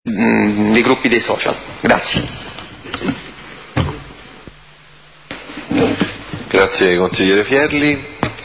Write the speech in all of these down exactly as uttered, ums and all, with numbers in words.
mh, dei gruppi dei social. Grazie. Grazie consigliere Fierli.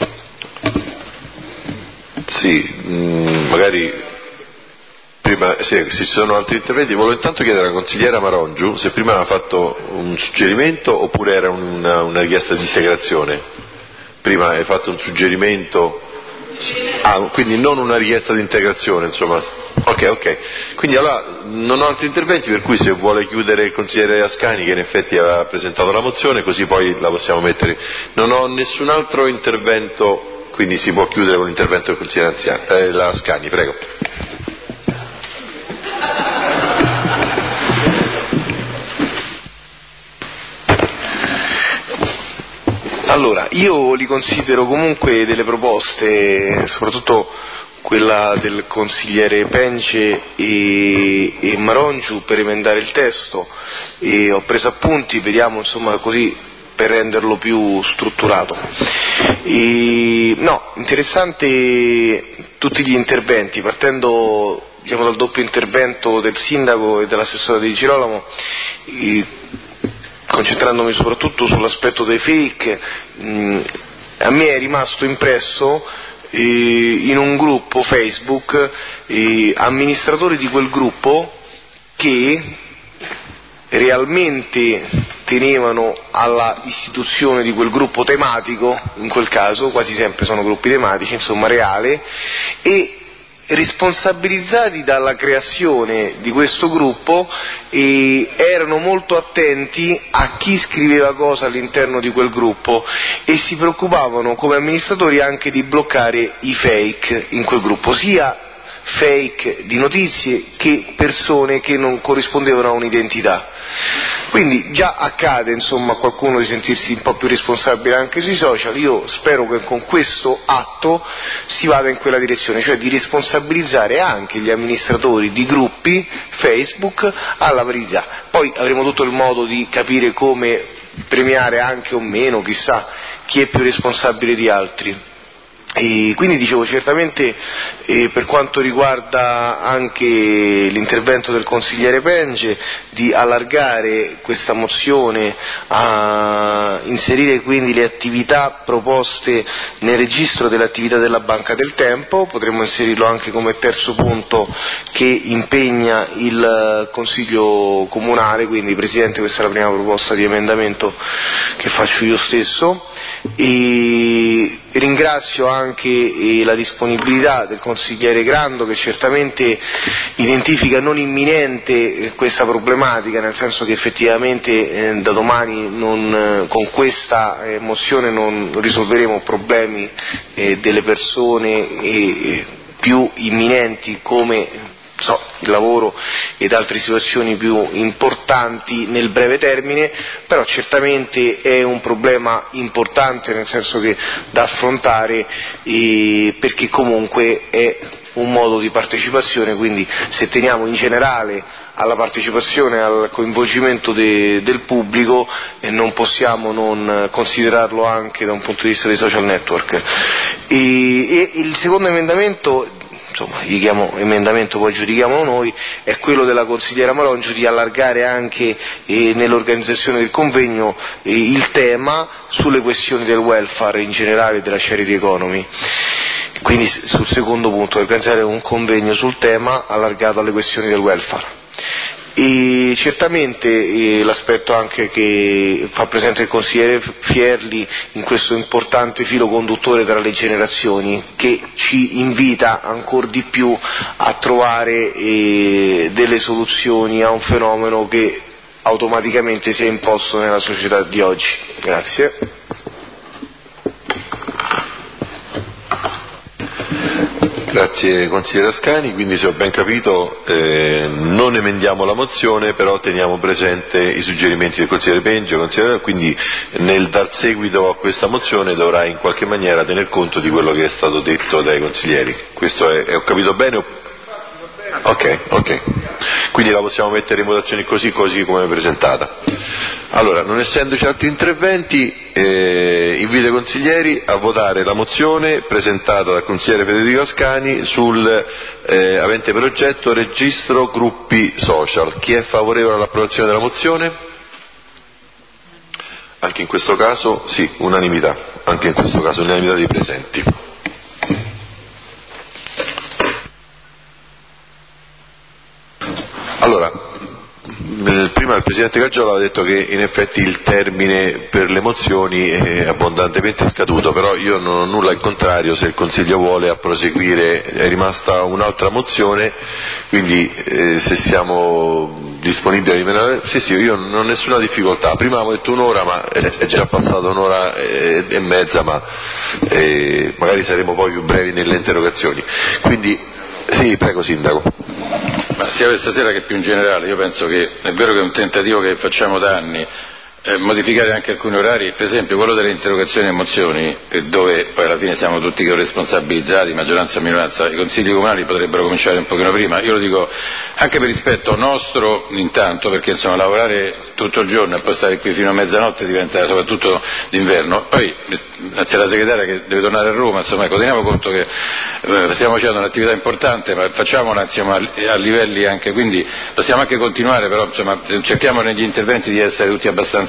Sì, mh, magari prima, se ci sono altri interventi, volevo intanto chiedere alla consigliera Marongiu se prima aveva fatto un suggerimento oppure era una, una richiesta di integrazione. Prima hai fatto un suggerimento, ah, quindi non una richiesta di integrazione, insomma. Ok, ok. Quindi allora non ho altri interventi, per cui se vuole chiudere il consigliere Ascani, che in effetti aveva presentato la mozione, così poi la possiamo mettere. Non ho nessun altro intervento, quindi si può chiudere con l'intervento del consigliere Anziani. Eh, la Ascani, prego. Allora, io li considero comunque delle proposte, soprattutto quella del consigliere Pence e, e Marongiu, per emendare il testo, e ho preso appunti, vediamo insomma così per renderlo più strutturato. E, no, interessante tutti gli interventi, partendo diciamo dal doppio intervento del sindaco e dell'assessore di Girolamo, e, concentrandomi soprattutto sull'aspetto dei fake. mh, a me è rimasto impresso eh, in un gruppo Facebook eh, amministratori di quel gruppo che realmente tenevano alla istituzione di quel gruppo tematico, in quel caso quasi sempre sono gruppi tematici, insomma reale, e responsabilizzati dalla creazione di questo gruppo e erano molto attenti a chi scriveva cosa all'interno di quel gruppo e si preoccupavano come amministratori anche di bloccare i fake in quel gruppo, sia fake di notizie che persone che non corrispondevano a un'identità. Quindi già accade insomma a qualcuno di sentirsi un po' più responsabile anche sui social. Io spero che con questo atto si vada in quella direzione, cioè di responsabilizzare anche gli amministratori di gruppi Facebook alla verità. Poi avremo tutto il modo di capire come premiare anche o meno, chissà, chi è più responsabile di altri. E quindi dicevo, certamente eh, per quanto riguarda anche l'intervento del consigliere Pence di allargare questa mozione a inserire quindi le attività proposte nel registro delle attività della Banca del Tempo, potremmo inserirlo anche come terzo punto che impegna il Consiglio Comunale, quindi Presidente, questa è la prima proposta di emendamento che faccio io stesso. E ringrazio anche eh, la disponibilità del consigliere Grando, che certamente identifica non imminente eh, questa problematica, nel senso che effettivamente eh, da domani non, eh, con questa eh, mozione non risolveremo problemi eh, delle persone eh, più imminenti come So, il lavoro ed altre situazioni più importanti nel breve termine, però certamente è un problema importante, nel senso che da affrontare, eh, perché comunque è un modo di partecipazione, quindi se teniamo in generale alla partecipazione, al coinvolgimento de, del pubblico, e non possiamo non considerarlo anche da un punto di vista dei social network. E, e il secondo emendamento, insomma, gli chiamo emendamento, poi giudichiamo noi, è quello della consigliera Marongiu di allargare anche eh, nell'organizzazione del convegno eh, il tema sulle questioni del welfare in generale, della charity economy. Quindi sul secondo punto, organizzare un convegno sul tema allargato alle questioni del welfare. E certamente eh, l'aspetto anche che fa presente il consigliere Fierli in questo importante filo conduttore tra le generazioni, che ci invita ancor di più a trovare eh, delle soluzioni a un fenomeno che automaticamente si è imposto nella società di oggi. Grazie. Grazie consigliere Ascani, quindi se ho ben capito eh, non emendiamo la mozione, però teniamo presente i suggerimenti del consigliere Pence, consigliere, quindi nel dar seguito a questa mozione dovrà in qualche maniera tener conto di quello che è stato detto dai consiglieri. Questo è, ho capito bene? Ok, ok. Quindi la possiamo mettere in votazione così, così come presentata. Allora, non essendoci altri interventi, eh, eh, invito i consiglieri a votare la mozione presentata dal consigliere Federico Ascani sul eh, avente per oggetto registro gruppi social. Chi è favorevole all'approvazione della mozione? Anche in questo caso sì, unanimità, anche in questo caso unanimità dei presenti. Allora, prima il Presidente Caggiola ha detto che in effetti il termine per le mozioni è abbondantemente scaduto, però io non ho nulla in contrario se il Consiglio vuole a proseguire, è rimasta un'altra mozione, quindi eh, se siamo disponibili a rimanere, sì sì, io non ho nessuna difficoltà, prima avevo detto un'ora ma è già passata un'ora e, e mezza, ma eh, magari saremo poi più brevi nelle interrogazioni, quindi sì, prego Sindaco. Ma sia questa sera che più in generale, io penso che è vero che è un tentativo che facciamo da anni, eh, modificare anche alcuni orari, per esempio quello delle interrogazioni e mozioni, eh, dove poi alla fine siamo tutti responsabilizzati, maggioranza e minoranza, i consigli comunali potrebbero cominciare un pochino prima, io lo dico anche per rispetto nostro intanto, perché insomma lavorare tutto il giorno e poi stare qui fino a mezzanotte diventa soprattutto d'inverno, poi grazie alla segretaria che deve tornare a Roma, insomma ecco, teniamo conto che eh, stiamo facendo un'attività importante, ma facciamola insomma, a, a livelli anche, quindi possiamo anche continuare, però insomma cerchiamo negli interventi di essere tutti abbastanza.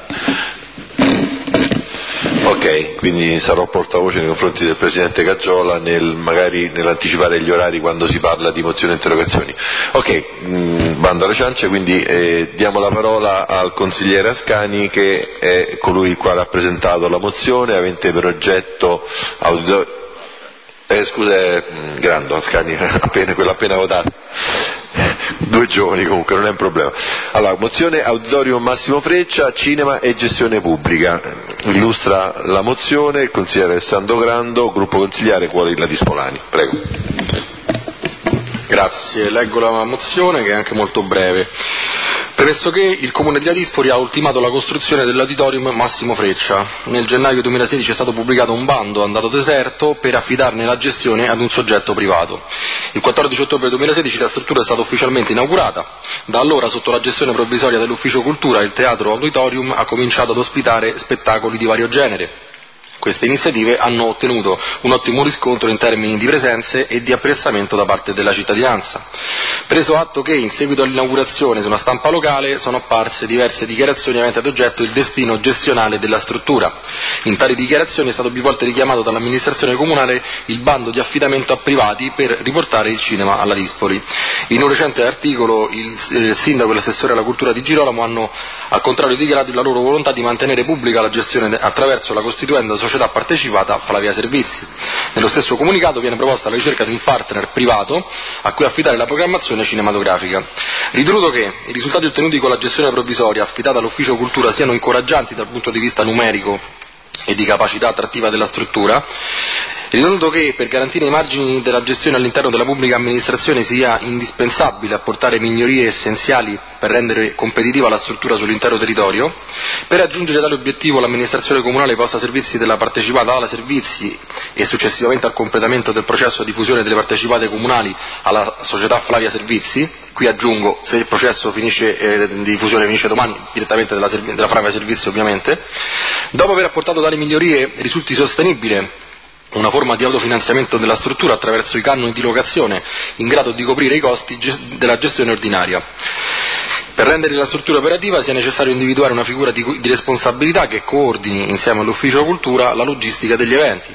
Ok, quindi sarò portavoce nei confronti del Presidente Caggiola nel, magari nell'anticipare gli orari quando si parla di mozioni e interrogazioni. Ok, mh, bando alle ciance, quindi eh, diamo la parola al consigliere Ascani, che è colui il quale ha presentato la mozione avente per oggetto auditorio. Eh, scusa, eh, Grando, Ascani, appena, quello appena votato. Due giovani comunque, non è un problema. Allora, mozione Auditorium Massimo Freccia, cinema e gestione pubblica. Illustra la mozione il consigliere Alessandro Grando, gruppo consigliare Cuori La Dispolani. Prego. Grazie, leggo la mozione che è anche molto breve. Premesso che il Comune di Ladispoli ha ultimato la costruzione dell'Auditorium Massimo Freccia. Nel gennaio duemilasedici è stato pubblicato un bando andato deserto per affidarne la gestione ad un soggetto privato. Il quattordici ottobre duemilasedici la struttura è stata ufficialmente inaugurata. Da allora, sotto la gestione provvisoria dell'Ufficio Cultura, il Teatro Auditorium ha cominciato ad ospitare spettacoli di vario genere. Queste iniziative hanno ottenuto un ottimo riscontro in termini di presenze e di apprezzamento da parte della cittadinanza. Preso atto che in seguito all'inaugurazione su una stampa locale sono apparse diverse dichiarazioni aventi ad oggetto il destino gestionale della struttura. In tali dichiarazioni è stato più volte richiamato dall'amministrazione comunale il bando di affidamento a privati per riportare il cinema alla Dispoli. In un recente articolo il, il sindaco e l'assessore alla cultura di Girolamo hanno al contrario dichiarato la loro volontà di mantenere pubblica la gestione attraverso la costituenda società partecipata Flavia Servizi. Nello stesso comunicato viene proposta la ricerca di un partner privato a cui affidare la programmazione cinematografica. Ritenuto che i risultati ottenuti con la gestione provvisoria affidata all'Ufficio Cultura siano incoraggianti dal punto di vista numerico e di capacità attrattiva della struttura, ritenuto che per garantire i margini della gestione all'interno della pubblica amministrazione sia indispensabile apportare migliorie essenziali per rendere competitiva la struttura sull'intero territorio, per raggiungere tale obiettivo l'amministrazione comunale posta a servizi della partecipata alla Servizi e successivamente al completamento del processo di fusione delle partecipate comunali alla società Flavia Servizi, qui aggiungo se il processo finisce, eh, di fusione finisce domani direttamente della, della Flavia Servizi ovviamente, dopo aver apportato tali migliorie risulti sostenibile una forma di autofinanziamento della struttura attraverso i canoni di locazione in grado di coprire i costi della gestione ordinaria. Per rendere la struttura operativa sia necessario individuare una figura di, di responsabilità che coordini insieme all'Ufficio Cultura la logistica degli eventi.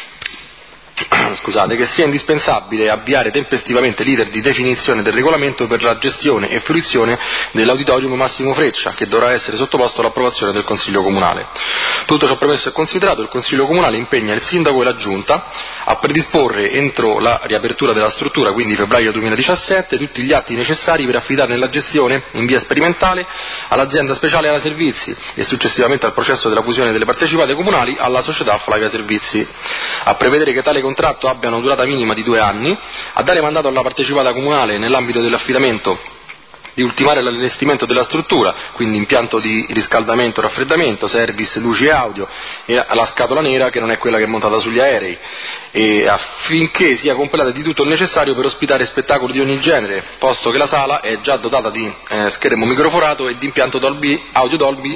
Scusate, che sia indispensabile avviare tempestivamente l'iter di definizione del regolamento per la gestione e fruizione dell'Auditorium Massimo Freccia, che dovrà essere sottoposto all'approvazione del Consiglio Comunale. Tutto ciò premesso e considerato, il Consiglio Comunale impegna il Sindaco e la Giunta a predisporre entro la riapertura della struttura, quindi febbraio duemiladiciassette, tutti gli atti necessari per affidarne la gestione in via sperimentale all'azienda speciale alla Servizi e successivamente al processo della fusione delle partecipate comunali alla società Flavia Servizi, a prevedere che tale contratto abbia una durata minima di due anni, a dare mandato alla partecipata comunale nell'ambito dell'affidamento di ultimare l'allestimento della struttura, quindi impianto di riscaldamento e raffreddamento, service, luci e audio, e la scatola nera che non è quella che è montata sugli aerei, e affinché sia completa di tutto il necessario per ospitare spettacoli di ogni genere, posto che la sala è già dotata di eh, schermo microforato e di impianto Dolby, audio Dolby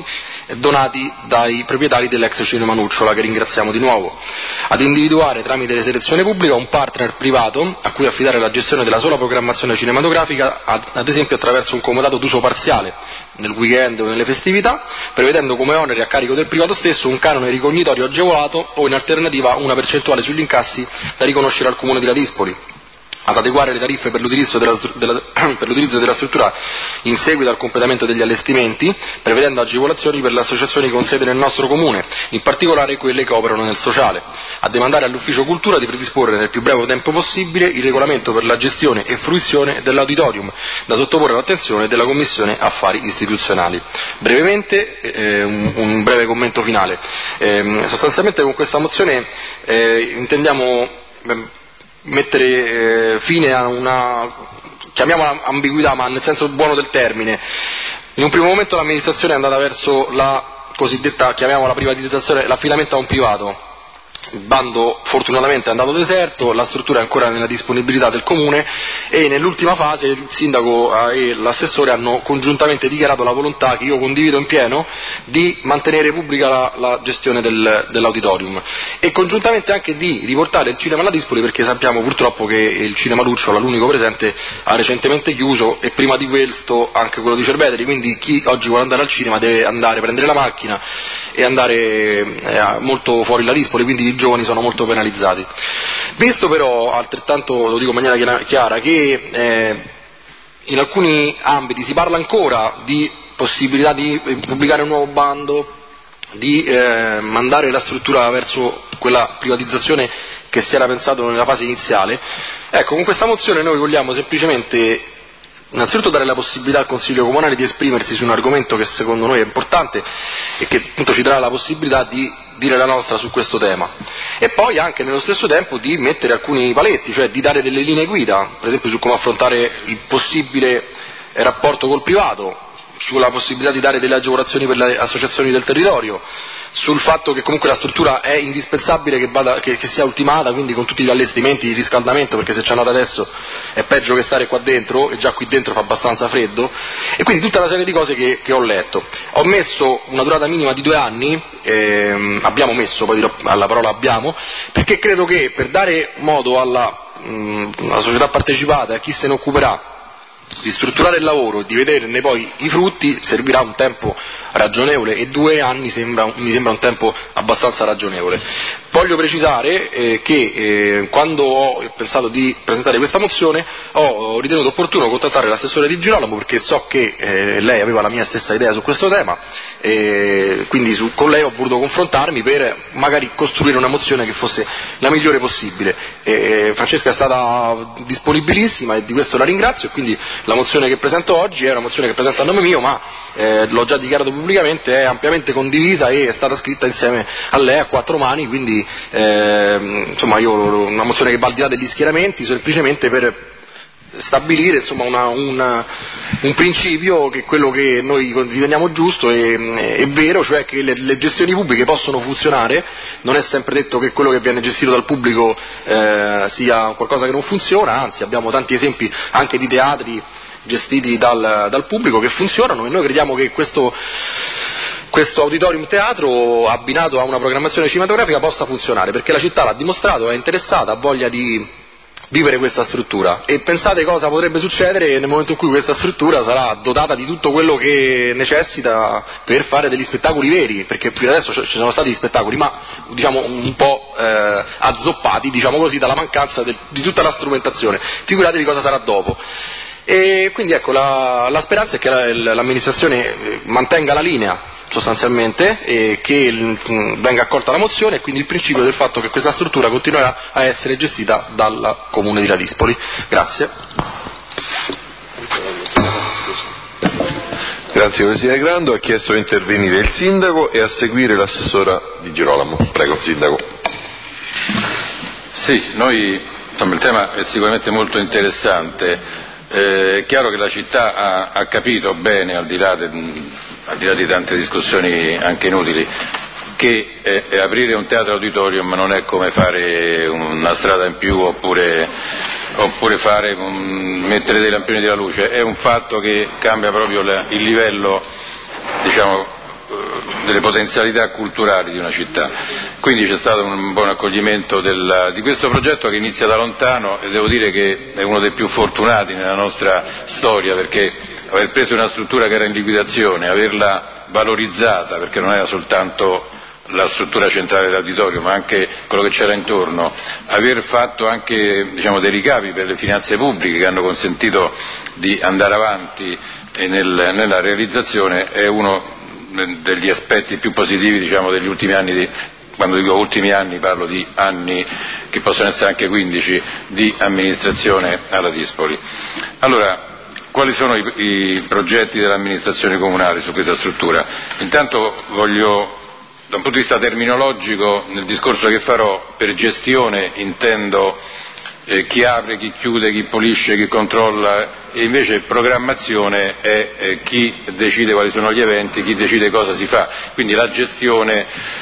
donati dai proprietari dell'ex Cinema Nucciola, che ringraziamo di nuovo, ad individuare tramite le selezione pubblica un partner privato a cui affidare la gestione della sola programmazione cinematografica, ad, ad esempio attraverso un comodato d'uso parziale nel weekend o nelle festività, prevedendo come onere a carico del privato stesso un canone ricognitorio agevolato o in alternativa una percentuale sugli incassi da riconoscere al Comune di Ladispoli, ad adeguare le tariffe per l'utilizzo della, della, per l'utilizzo della struttura in seguito al completamento degli allestimenti, prevedendo agevolazioni per le associazioni con sede nel nostro comune, in particolare quelle che operano nel sociale, a demandare all'Ufficio Cultura di predisporre nel più breve tempo possibile il regolamento per la gestione e fruizione dell'auditorium, da sottoporre all'attenzione della Commissione Affari Istituzionali. Brevemente, eh, un, un breve commento finale. Eh, sostanzialmente con questa mozione eh, intendiamo eh, mettere eh, fine a una, chiamiamola ambiguità, ma nel senso buono del termine. In un primo momento l'amministrazione è andata verso la cosiddetta, chiamiamola privatizzazione, l'affidamento a un privato. Il bando fortunatamente è andato deserto, la struttura è ancora nella disponibilità del comune e nell'ultima fase il sindaco e l'assessore hanno congiuntamente dichiarato la volontà, che io condivido in pieno, di mantenere pubblica la, la gestione del, dell'auditorium e congiuntamente anche di riportare il cinema alla Dispoli, perché sappiamo purtroppo che il cinema Lucciola, l'unico presente, ha recentemente chiuso e prima di questo anche quello di Cerveteri, quindi chi oggi vuole andare al cinema deve andare, prendere la macchina e andare eh, molto fuori la Dispoli, quindi i giovani sono molto penalizzati. Visto però, altrettanto lo dico in maniera chiara, che eh, in alcuni ambiti si parla ancora di possibilità di pubblicare un nuovo bando, di eh, mandare la struttura verso quella privatizzazione che si era pensato nella fase iniziale, ecco, con questa mozione noi vogliamo semplicemente innanzitutto dare la possibilità al Consiglio Comunale di esprimersi su un argomento che secondo noi è importante e che appunto ci darà la possibilità di dire la nostra su questo tema, e poi anche nello stesso tempo di mettere alcuni paletti, cioè di dare delle linee guida, per esempio su come affrontare il possibile rapporto col privato, sulla possibilità di dare delle agevolazioni per le associazioni del territorio, sul fatto che comunque la struttura è indispensabile che, vada, che, che sia ultimata, quindi con tutti gli allestimenti di riscaldamento, perché se ci andate adesso è peggio che stare qua dentro, e già qui dentro fa abbastanza freddo, e quindi tutta una serie di cose che, che ho letto. Ho messo una durata minima di due anni, ehm, abbiamo messo, poi dirò alla parola abbiamo, perché credo che per dare modo alla, mh, alla società partecipata, a chi se ne occuperà, di strutturare il lavoro e di vederne poi i frutti, servirà un tempo ragionevole, e due anni sembra, mi sembra un tempo abbastanza ragionevole. Voglio precisare eh, che eh, quando ho pensato di presentare questa mozione ho ritenuto opportuno contattare l'assessore Di Girolamo, perché so che eh, lei aveva la mia stessa idea su questo tema, e quindi su, con lei ho voluto confrontarmi per magari costruire una mozione che fosse la migliore possibile. E Francesca è stata disponibilissima e di questo la ringrazio, e quindi la mozione che presento oggi è una mozione che presento a nome mio, ma eh, l'ho già dichiarato pubblicamente, è ampiamente condivisa e è stata scritta insieme a lei a quattro mani, quindi eh, insomma io una mozione che va al di là degli schieramenti, semplicemente per stabilire insomma una, una, un principio, che è quello che noi riteniamo giusto e, e vero, cioè che le, le gestioni pubbliche possono funzionare, non è sempre detto che quello che viene gestito dal pubblico eh, sia qualcosa che non funziona, anzi abbiamo tanti esempi anche di teatri gestiti dal, dal pubblico che funzionano, e noi crediamo che questo questo auditorium teatro abbinato a una programmazione cinematografica possa funzionare, perché la città l'ha dimostrato, è interessata, ha voglia di vivere questa struttura, e pensate cosa potrebbe succedere nel momento in cui questa struttura sarà dotata di tutto quello che necessita per fare degli spettacoli veri, perché fino adesso ci sono stati gli spettacoli, ma diciamo un po' eh, azzoppati, diciamo così, dalla mancanza de, di tutta la strumentazione. Figuratevi cosa sarà dopo. E quindi ecco, la, la speranza è che la, l'amministrazione mantenga la linea sostanzialmente, e che mh, venga accolta la mozione, e quindi il principio del fatto che questa struttura continuerà a essere gestita dal Comune di Ladispoli. Grazie. Grazie Consigliere Grando. Ha chiesto di intervenire il Sindaco e a seguire l'assessora Di Girolamo. Prego, Sindaco. Sì, noi, insomma, il tema è sicuramente molto interessante. Eh, è chiaro che la città ha, ha capito bene, al di là, de, al di là di tante discussioni anche inutili, che eh, aprire un teatro auditorium non è come fare una strada in più oppure, oppure fare, um, mettere dei lampioni della luce, è un fatto che cambia proprio la, il livello, diciamo, delle potenzialità culturali di una città. Quindi c'è stato un buon accoglimento del, di questo progetto che inizia da lontano e devo dire che è uno dei più fortunati nella nostra storia, perché aver preso una struttura che era in liquidazione, averla valorizzata, perché non era soltanto la struttura centrale dell'auditorio ma anche quello che c'era intorno, aver fatto anche diciamo, dei ricavi per le finanze pubbliche che hanno consentito di andare avanti nel, nella realizzazione è uno degli aspetti più positivi diciamo, degli ultimi anni, di, quando dico ultimi anni parlo di anni che possono essere anche quindici di amministrazione alla Dispoli. Allora, quali sono i, i progetti dell'amministrazione comunale su questa struttura? Intanto voglio, da un punto di vista terminologico, nel discorso che farò, per gestione intendo eh, chi apre, chi chiude, chi pulisce, chi controlla, e invece programmazione è eh, chi decide quali sono gli eventi, chi decide cosa si fa. Quindi la gestione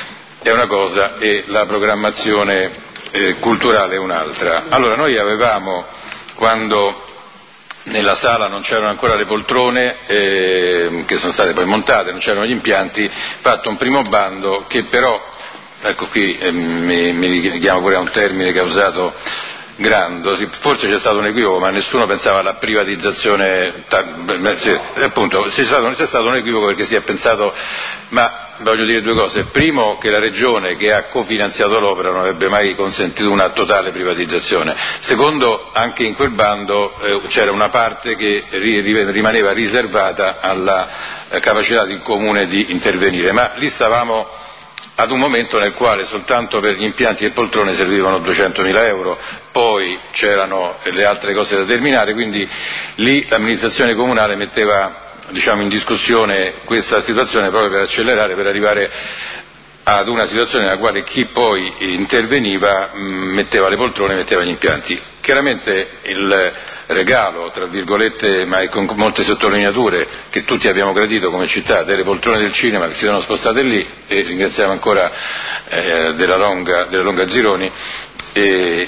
è una cosa e la programmazione eh, culturale è un'altra. Allora noi avevamo, quando nella sala non c'erano ancora le poltrone eh, che sono state poi montate, non c'erano gli impianti, fatto un primo bando che però, ecco qui eh, mi, mi richiamo pure a un termine che ha usato Grando, forse c'è stato un equivoco ma nessuno pensava alla privatizzazione, sì, appunto c'è stato, c'è stato un equivoco perché si è pensato, ma voglio dire due cose: primo, che la regione che ha cofinanziato l'opera non avrebbe mai consentito una totale privatizzazione; secondo, anche in quel bando eh, c'era una parte che ri, rimaneva riservata alla eh, capacità del comune di intervenire, ma lì stavamo ad un momento nel quale soltanto per gli impianti e poltrone servivano duecentomila euro, poi c'erano le altre cose da terminare, quindi lì l'amministrazione comunale metteva diciamo, in discussione questa situazione proprio per accelerare, per arrivare ad una situazione nella quale chi poi interveniva mh, metteva le poltrone, metteva gli impianti. Chiaramente il regalo, tra virgolette, ma con molte sottolineature, che tutti abbiamo gradito come città, delle poltrone del cinema che si sono spostate lì, e ringraziamo ancora eh, della Longa, della Longa Zironi e,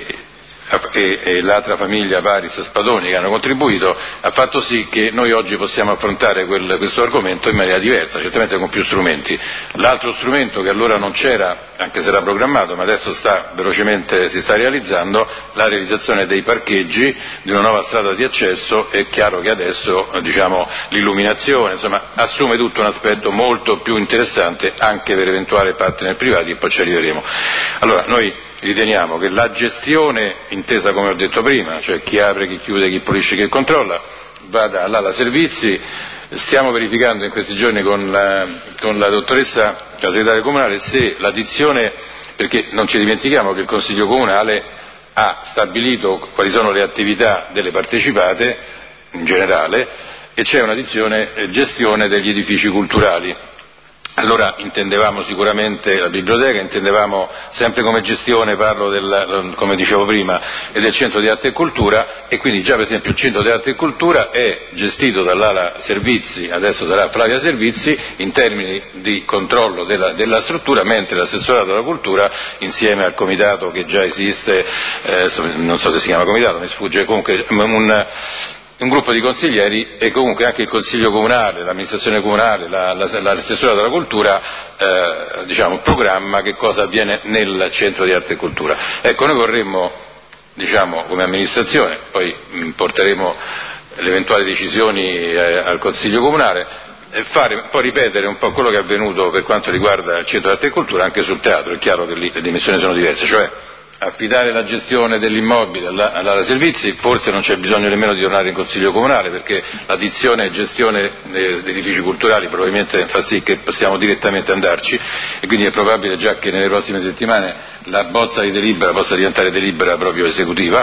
e, e l'altra famiglia Paris Spadoni che hanno contribuito, ha fatto sì che noi oggi possiamo affrontare quel, questo argomento in maniera diversa, certamente con più strumenti. L'altro strumento che allora non c'era, anche se era programmato, ma adesso sta velocemente si sta realizzando, la realizzazione dei parcheggi, di una nuova strada di accesso. È chiaro che adesso diciamo, l'illuminazione insomma, assume tutto un aspetto molto più interessante anche per eventuali partner privati, e poi ci arriveremo. Allora noi riteniamo che la gestione, intesa come ho detto prima, cioè chi apre, chi chiude, chi pulisce, chi controlla, vada all'ala servizi. Stiamo verificando in questi giorni con la, con la dottoressa, la segretaria comunale, se l'addizione, perché non ci dimentichiamo che il Consiglio comunale ha stabilito quali sono le attività delle partecipate in generale e c'è un'addizione eh, gestione degli edifici culturali. Allora intendevamo sicuramente la biblioteca, intendevamo sempre come gestione, parlo del, come dicevo prima, e del centro di arte e cultura, e quindi già per esempio il centro di arte e cultura è gestito dall'ala servizi, adesso sarà Flavia Servizi, in termini di controllo della, della struttura, mentre l'assessorato alla cultura, insieme al comitato che già esiste, eh, non so se si chiama comitato, mi sfugge, comunque un un gruppo di consiglieri, e comunque anche il Consiglio comunale, l'amministrazione comunale, la, la, l'assessorato della cultura eh, diciamo, programma che cosa avviene nel centro di arte e cultura. Ecco, noi vorremmo, diciamo, come amministrazione, poi mh, porteremo le eventuali decisioni eh, al Consiglio comunale, e fare, poi ripetere un po' quello che è avvenuto per quanto riguarda il centro di arte e cultura anche sul teatro. È chiaro che lì le dimensioni sono diverse, cioè affidare la gestione dell'immobile all'ala servizi, forse non c'è bisogno nemmeno di tornare in Consiglio comunale, perché l'addizione e gestione degli edifici culturali probabilmente fa sì che possiamo direttamente andarci, e quindi è probabile già che nelle prossime settimane la bozza di delibera possa diventare delibera proprio esecutiva.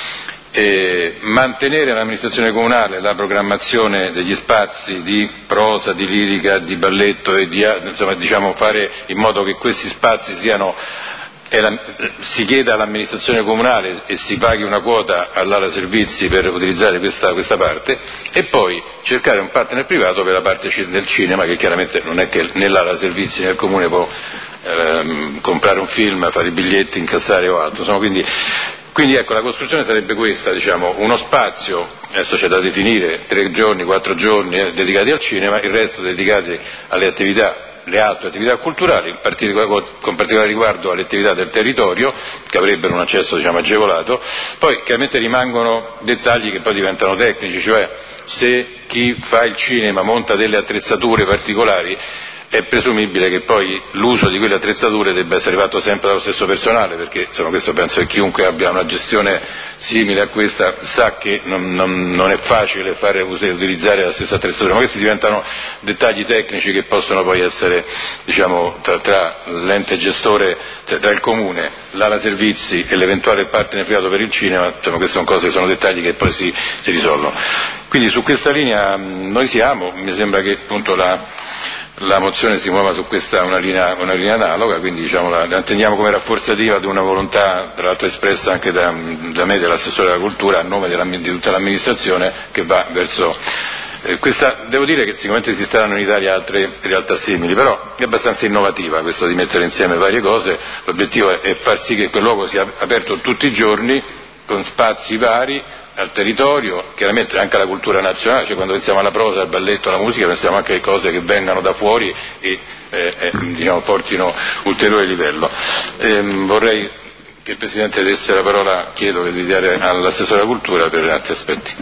E mantenere all'amministrazione comunale la programmazione degli spazi di prosa, di lirica, di balletto e di, insomma, diciamo, fare in modo che questi spazi siano La, si chieda all'amministrazione comunale e si paghi una quota all'ala servizi per utilizzare questa, questa parte, e poi cercare un partner privato per la parte del cinema, che chiaramente non è che nell'ala servizi nel comune può ehm, comprare un film, fare i biglietti, incassare o altro. Insomma, quindi, quindi ecco, la costruzione sarebbe questa, diciamo, uno spazio, adesso c'è da definire, tre giorni, quattro giorni eh, dedicati al cinema, il resto dedicati alle attività le altre attività culturali, con particolare riguardo alle attività del territorio, che avrebbero un accesso, diciamo, agevolato. Poi chiaramente rimangono dettagli che poi diventano tecnici, cioè se chi fa il cinema monta delle attrezzature particolari, è presumibile che poi l'uso di quelle attrezzature debba essere fatto sempre dallo stesso personale, perché insomma, questo penso che chiunque abbia una gestione simile a questa sa che non, non, non è facile fare utilizzare la stessa attrezzatura, ma questi diventano dettagli tecnici che possono poi essere, diciamo, tra, tra l'ente gestore, tra, tra il comune, l'ala servizi e l'eventuale partner privato per il cinema, insomma, queste sono cose, sono dettagli che poi si, si risolvono. Quindi su questa linea noi siamo, mi sembra che appunto la La mozione si muova su questa una linea, una linea analoga, quindi diciamo, la, la intendiamo come rafforzativa di una volontà, tra l'altro espressa anche da, da me, dell'assessore della cultura, a nome della, di tutta l'amministrazione, che va verso eh, questa. Devo dire che sicuramente esisteranno in Italia altre realtà simili, però è abbastanza innovativa questo di mettere insieme varie cose. L'obiettivo è, è far sì che quel luogo sia aperto tutti i giorni, con spazi vari al territorio, chiaramente anche alla cultura nazionale, cioè quando pensiamo alla prosa, al balletto, alla musica, pensiamo anche a cose che vengano da fuori e eh, eh, diciamo, portino ulteriore livello. Ehm, vorrei che il Presidente desse la parola, chiedo di dare all'assessore alla cultura per altri aspetti.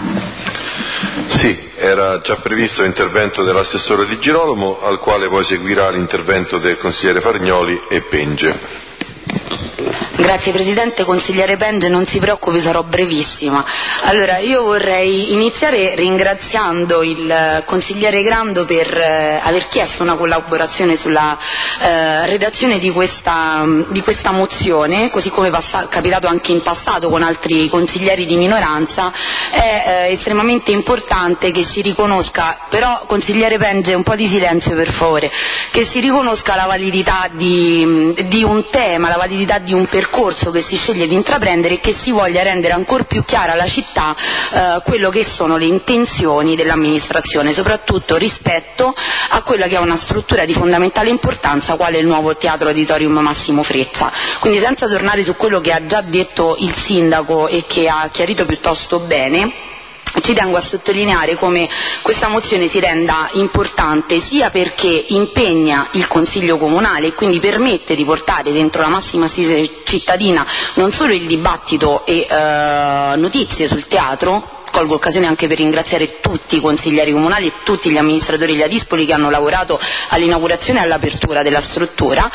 Sì, era già previsto l'intervento dell'assessore Di Girolamo, al quale poi seguirà l'intervento del consigliere Fargnoli e Penge. Grazie Presidente. Consigliere Penge, non si preoccupi, sarò brevissima. Allora, io vorrei iniziare ringraziando il consigliere Grando per eh, aver chiesto una collaborazione sulla eh, redazione di questa, di questa mozione, così come è capitato anche in passato con altri consiglieri di minoranza. È eh, estremamente importante che si riconosca, però consigliere Penge, un po' di silenzio per favore, che si riconosca la validità di, di un tema, la validità di un percorso che si sceglie di intraprendere e che si voglia rendere ancora più chiara alla città eh, quello che sono le intenzioni dell'amministrazione, soprattutto rispetto a quella che è una struttura di fondamentale importanza quale il nuovo Teatro Auditorium Massimo Freccia. Quindi, senza tornare su quello che ha già detto il Sindaco e che ha chiarito piuttosto bene, ci tengo a sottolineare come questa mozione si renda importante sia perché impegna il Consiglio Comunale e quindi permette di portare dentro la massima assise cittadina non solo il dibattito e eh, notizie sul teatro. Colgo l'occasione anche per ringraziare tutti i consiglieri comunali e tutti gli amministratori degli Adispoli che hanno lavorato all'inaugurazione e all'apertura della struttura,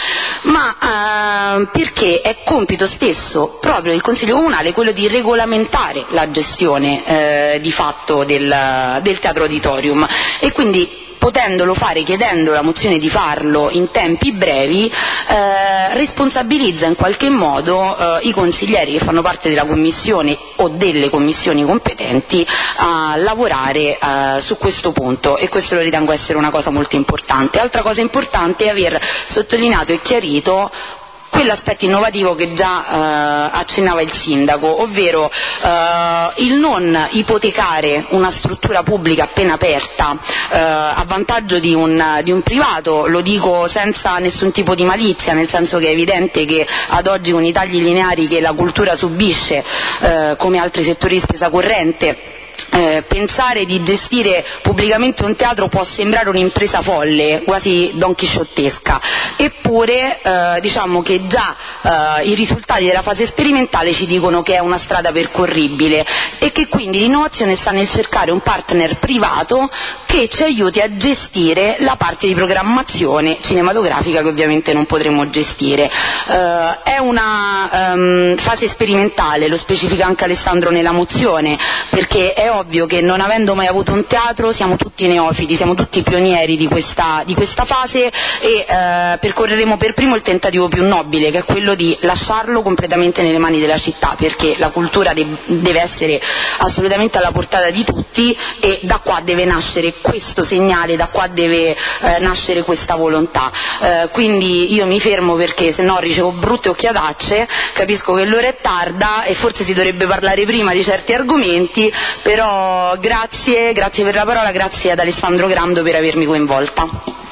ma eh, perché è compito stesso proprio del Consiglio Comunale quello di regolamentare la gestione eh, di fatto del, del Teatro Auditorium, e quindi potendolo fare, chiedendo la mozione di farlo in tempi brevi, eh, responsabilizza in qualche modo eh, i consiglieri che fanno parte della commissione o delle commissioni competenti a lavorare eh, su questo punto, e questo lo ritengo essere una cosa molto importante. Altra cosa importante è aver sottolineato e chiarito quell'aspetto innovativo che già eh, accennava il Sindaco, ovvero eh, il non ipotecare una struttura pubblica appena aperta eh, a vantaggio di un, di un privato. Lo dico senza nessun tipo di malizia, nel senso che è evidente che ad oggi, con i tagli lineari che la cultura subisce eh, come altri settori di spesa corrente, Eh, pensare di gestire pubblicamente un teatro può sembrare un'impresa folle, quasi donchisciottesca, eppure eh, diciamo che già eh, i risultati della fase sperimentale ci dicono che è una strada percorribile e che quindi l'innovazione sta nel cercare un partner privato che ci aiuti a gestire la parte di programmazione cinematografica che ovviamente non potremo gestire. Eh, è una um, fase sperimentale, lo specifica anche Alessandro nella mozione, perché è ovvio che, non avendo mai avuto un teatro, siamo tutti neofiti, siamo tutti pionieri di questa, di questa fase, e eh, percorreremo per primo il tentativo più nobile, che è quello di lasciarlo completamente nelle mani della città, perché la cultura de- deve essere assolutamente alla portata di tutti, e da qua deve nascere questo segnale, da qua deve eh, nascere questa volontà. Eh, quindi io mi fermo, perché se no ricevo brutte occhiatacce. Capisco che l'ora è tarda e forse si dovrebbe parlare prima di certi argomenti, però grazie, grazie per la parola, grazie ad Alessandro Grando per avermi coinvolta.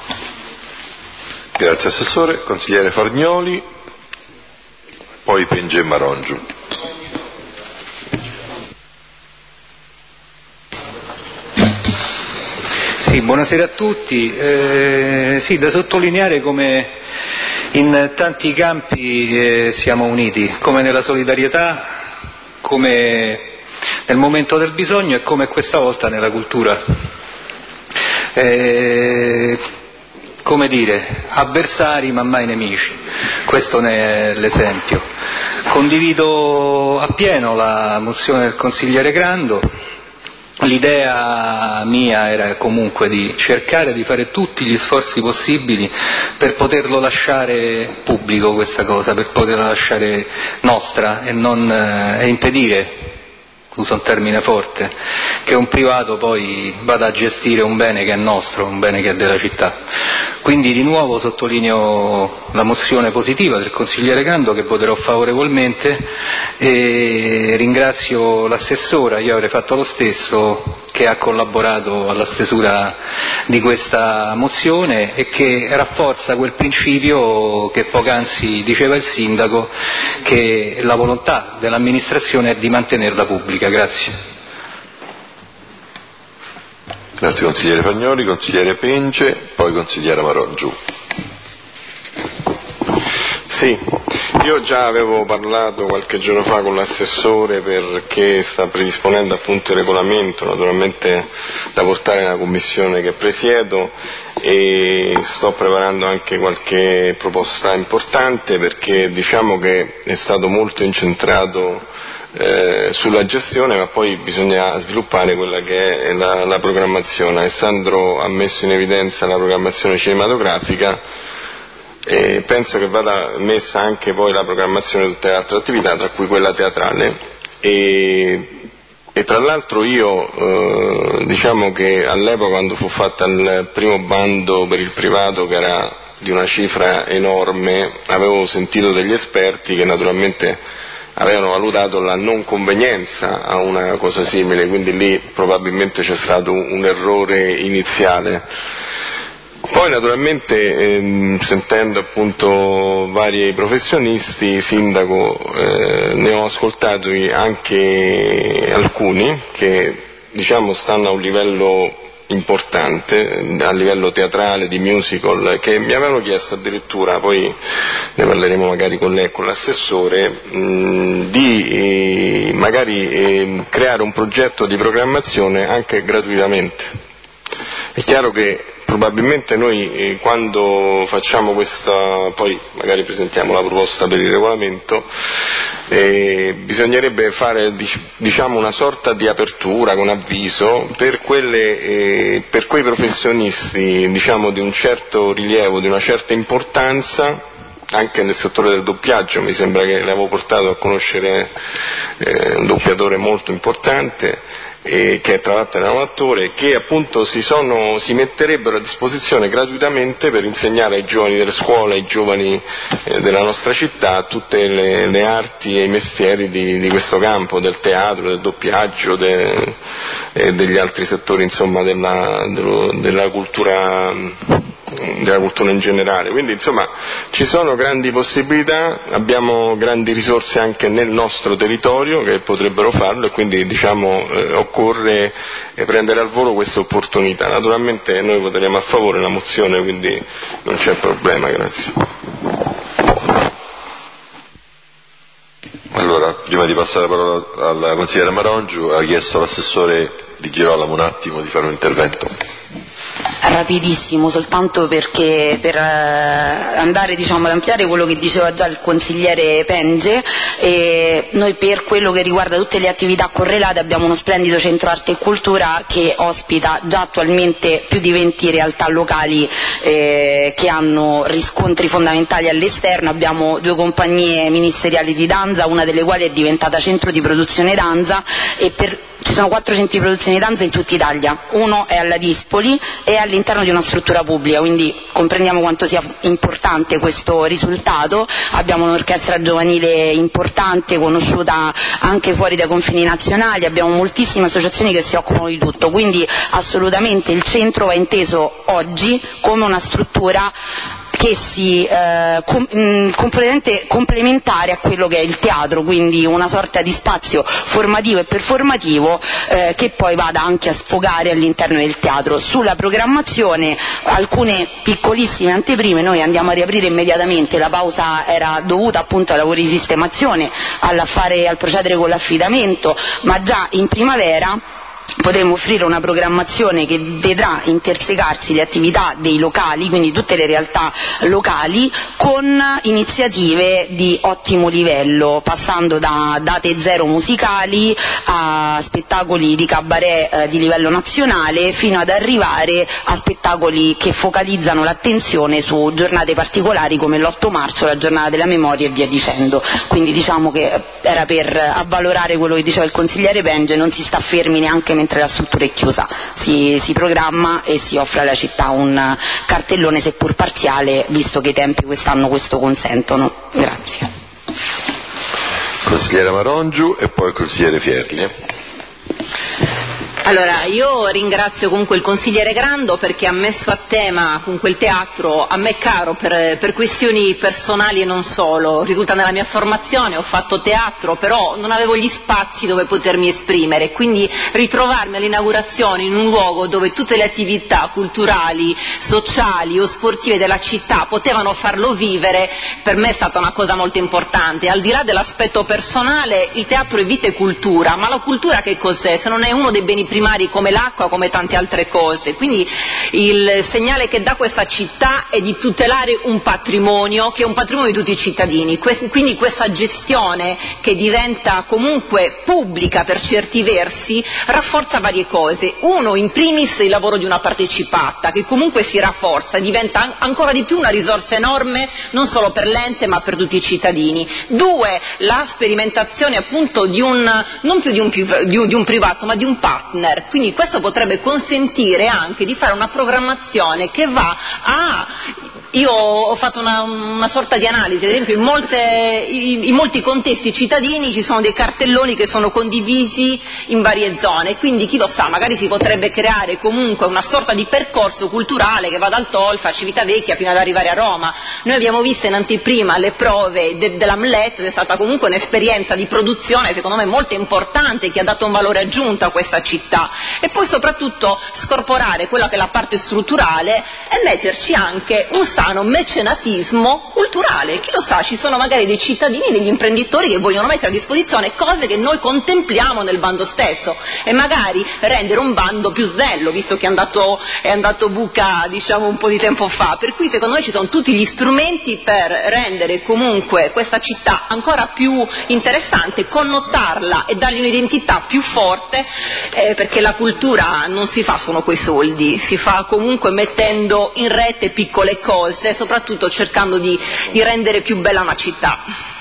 Grazie Assessore. Consigliere Fargnoli, poi Penge e Marongiu. Sì, buonasera a tutti. Eh, sì, da sottolineare come in tanti campi eh, siamo uniti, come nella solidarietà, come nel momento del bisogno e come questa volta nella cultura. Eh, come dire, avversari ma mai nemici, questo ne è l'esempio. Condivido appieno la mozione del consigliere Grando. L'idea mia era comunque di cercare di fare tutti gli sforzi possibili per poterlo lasciare pubblico questa cosa, per poterla lasciare nostra e non e impedire, uso un termine forte, che un privato poi vada a gestire un bene che è nostro, un bene che è della città. Quindi di nuovo sottolineo la mozione positiva del consigliere Grando, che voterò favorevolmente, e ringrazio l'assessora, io avrei fatto lo stesso, che ha collaborato alla stesura di questa mozione e che rafforza quel principio che poc'anzi diceva il sindaco, che la volontà dell'amministrazione è di mantenerla pubblica. Grazie. Grazie consigliere Pagnoli, consigliere Pence, poi consigliere Marongiu. Sì, io già avevo parlato qualche giorno fa con l'assessore perché sta predisponendo appunto il regolamento, naturalmente da portare nella commissione che presiedo, e sto preparando anche qualche proposta importante, perché diciamo che è stato molto incentrato Eh, sulla gestione, ma poi bisogna sviluppare quella che è la, la programmazione. Alessandro ha messo in evidenza la programmazione cinematografica e penso che vada messa anche poi la programmazione di tutte le altre attività, tra cui quella teatrale, e, e tra l'altro io eh, diciamo che all'epoca, quando fu fatto il primo bando per il privato, che era di una cifra enorme, avevo sentito degli esperti che naturalmente avevano valutato la non convenienza a una cosa simile, quindi lì probabilmente c'è stato un errore iniziale. Poi naturalmente ehm, sentendo appunto vari professionisti, sindaco, eh, ne ho ascoltati anche alcuni che diciamo stanno a un livello importante, a livello teatrale, di musical, che mi avevano chiesto addirittura, poi ne parleremo magari con lei e con l'assessore, mh, di eh, magari eh, creare un progetto di programmazione anche gratuitamente. È chiaro che probabilmente noi eh, quando facciamo questa, poi magari presentiamo la proposta per il regolamento, eh, bisognerebbe fare diciamo una sorta di apertura con avviso per, quelle, eh, per quei professionisti diciamo di un certo rilievo, di una certa importanza, anche nel settore del doppiaggio. Mi sembra che l'avevo portato a conoscere eh, un doppiatore molto importante, e che tra l'altro era un attore, che appunto si, sono, si metterebbero a disposizione gratuitamente per insegnare ai giovani delle scuole, ai giovani eh, della nostra città, tutte le, le arti e i mestieri di, di questo campo, del teatro, del doppiaggio, de, e degli altri settori insomma della, dello, della cultura della cultura in generale. Quindi insomma ci sono grandi possibilità, abbiamo grandi risorse anche nel nostro territorio che potrebbero farlo, e quindi diciamo eh, occorre eh, prendere al volo questa opportunità. Naturalmente noi voteremo a favore la mozione, quindi non c'è problema. Grazie. Allora, prima di passare la parola alla consigliera Marongiu, ha chiesto all'assessore Di Girolamo un attimo di fare un intervento. Rapidissimo, soltanto perché per eh, andare diciamo ad ampliare quello che diceva già il consigliere Penge, e noi per quello che riguarda tutte le attività correlate abbiamo uno splendido centro arte e cultura che ospita già attualmente più di venti realtà locali eh, che hanno riscontri fondamentali all'esterno. Abbiamo due compagnie ministeriali di danza, una delle quali è diventata centro di produzione danza, e per ci sono quattro centri di produzione di danza in tutta Italia, uno è alla Dispoli e all'interno di una struttura pubblica, quindi comprendiamo quanto sia importante questo risultato. Abbiamo un'orchestra giovanile importante, conosciuta anche fuori dai confini nazionali, abbiamo moltissime associazioni che si occupano di tutto, quindi assolutamente il centro va inteso oggi come una struttura che si eh, com- mh, completamente complementare a quello che è il teatro, quindi una sorta di spazio formativo e performativo eh, che poi vada anche a sfogare all'interno del teatro. Sulla programmazione alcune piccolissime anteprime, noi andiamo a riaprire immediatamente, la pausa era dovuta appunto ai lavori di sistemazione, all'affare, al procedere con l'affidamento, ma già in primavera potremo offrire una programmazione che vedrà intersecarsi le attività dei locali, quindi tutte le realtà locali, con iniziative di ottimo livello, passando da date zero musicali a spettacoli di cabaret eh, di livello nazionale, fino ad arrivare a spettacoli che focalizzano l'attenzione su giornate particolari come l'otto marzo, la giornata della memoria e via dicendo. Quindi diciamo che era per avvalorare quello che diceva il consigliere Penge, non si sta fermi neanche mentre la struttura è chiusa, si, si programma e si offre alla città un cartellone seppur parziale, visto che i tempi quest'anno questo consentono. Grazie. Consigliere Marongiu e poi il consigliere Fierli. Allora, io ringrazio comunque il consigliere Grando perché ha messo a tema comunque il teatro, a me caro per, per questioni personali e non solo. Risulta nella mia formazione, ho fatto teatro, però non avevo gli spazi dove potermi esprimere, quindi ritrovarmi all'inaugurazione in un luogo dove tutte le attività culturali, sociali o sportive della città potevano farlo vivere, per me è stata una cosa molto importante. Al di là dell'aspetto personale, il teatro è vita e cultura, ma la cultura che cos'è? Se non è uno dei beni primari come l'acqua, come tante altre cose. Quindi il segnale che dà questa città è di tutelare un patrimonio che è un patrimonio di tutti i cittadini, quindi questa gestione che diventa comunque pubblica per certi versi rafforza varie cose. Uno, in primis il lavoro di una partecipata che comunque si rafforza, diventa ancora di più una risorsa enorme non solo per l'ente ma per tutti i cittadini. Due, la sperimentazione appunto di un, non più di un, di un, di un privato ma di un partner. Quindi questo potrebbe consentire anche di fare una programmazione che va a... Io ho fatto una, una sorta di analisi, ad esempio in, molte, in, in molti contesti cittadini ci sono dei cartelloni che sono condivisi in varie zone, quindi chi lo sa, magari si potrebbe creare comunque una sorta di percorso culturale che va dal Tolfa a Civitavecchia fino ad arrivare a Roma. Noi abbiamo visto in anteprima le prove de, dell'Hamlet, è stata comunque un'esperienza di produzione secondo me molto importante che ha dato un valore aggiunto a questa città, e poi soprattutto scorporare quella che è la parte strutturale e metterci anche un sano mecenatismo culturale. Chi lo sa, ci sono magari dei cittadini, degli imprenditori che vogliono mettere a disposizione cose che noi contempliamo nel bando stesso e magari rendere un bando più snello, visto che è andato, è andato buca diciamo un po' di tempo fa, per cui secondo me ci sono tutti gli strumenti per rendere comunque questa città ancora più interessante, connotarla e dargli un'identità più forte, eh, perché la cultura non si fa solo coi soldi, si fa comunque mettendo in rete piccole cose, e soprattutto cercando di, di rendere più bella una città.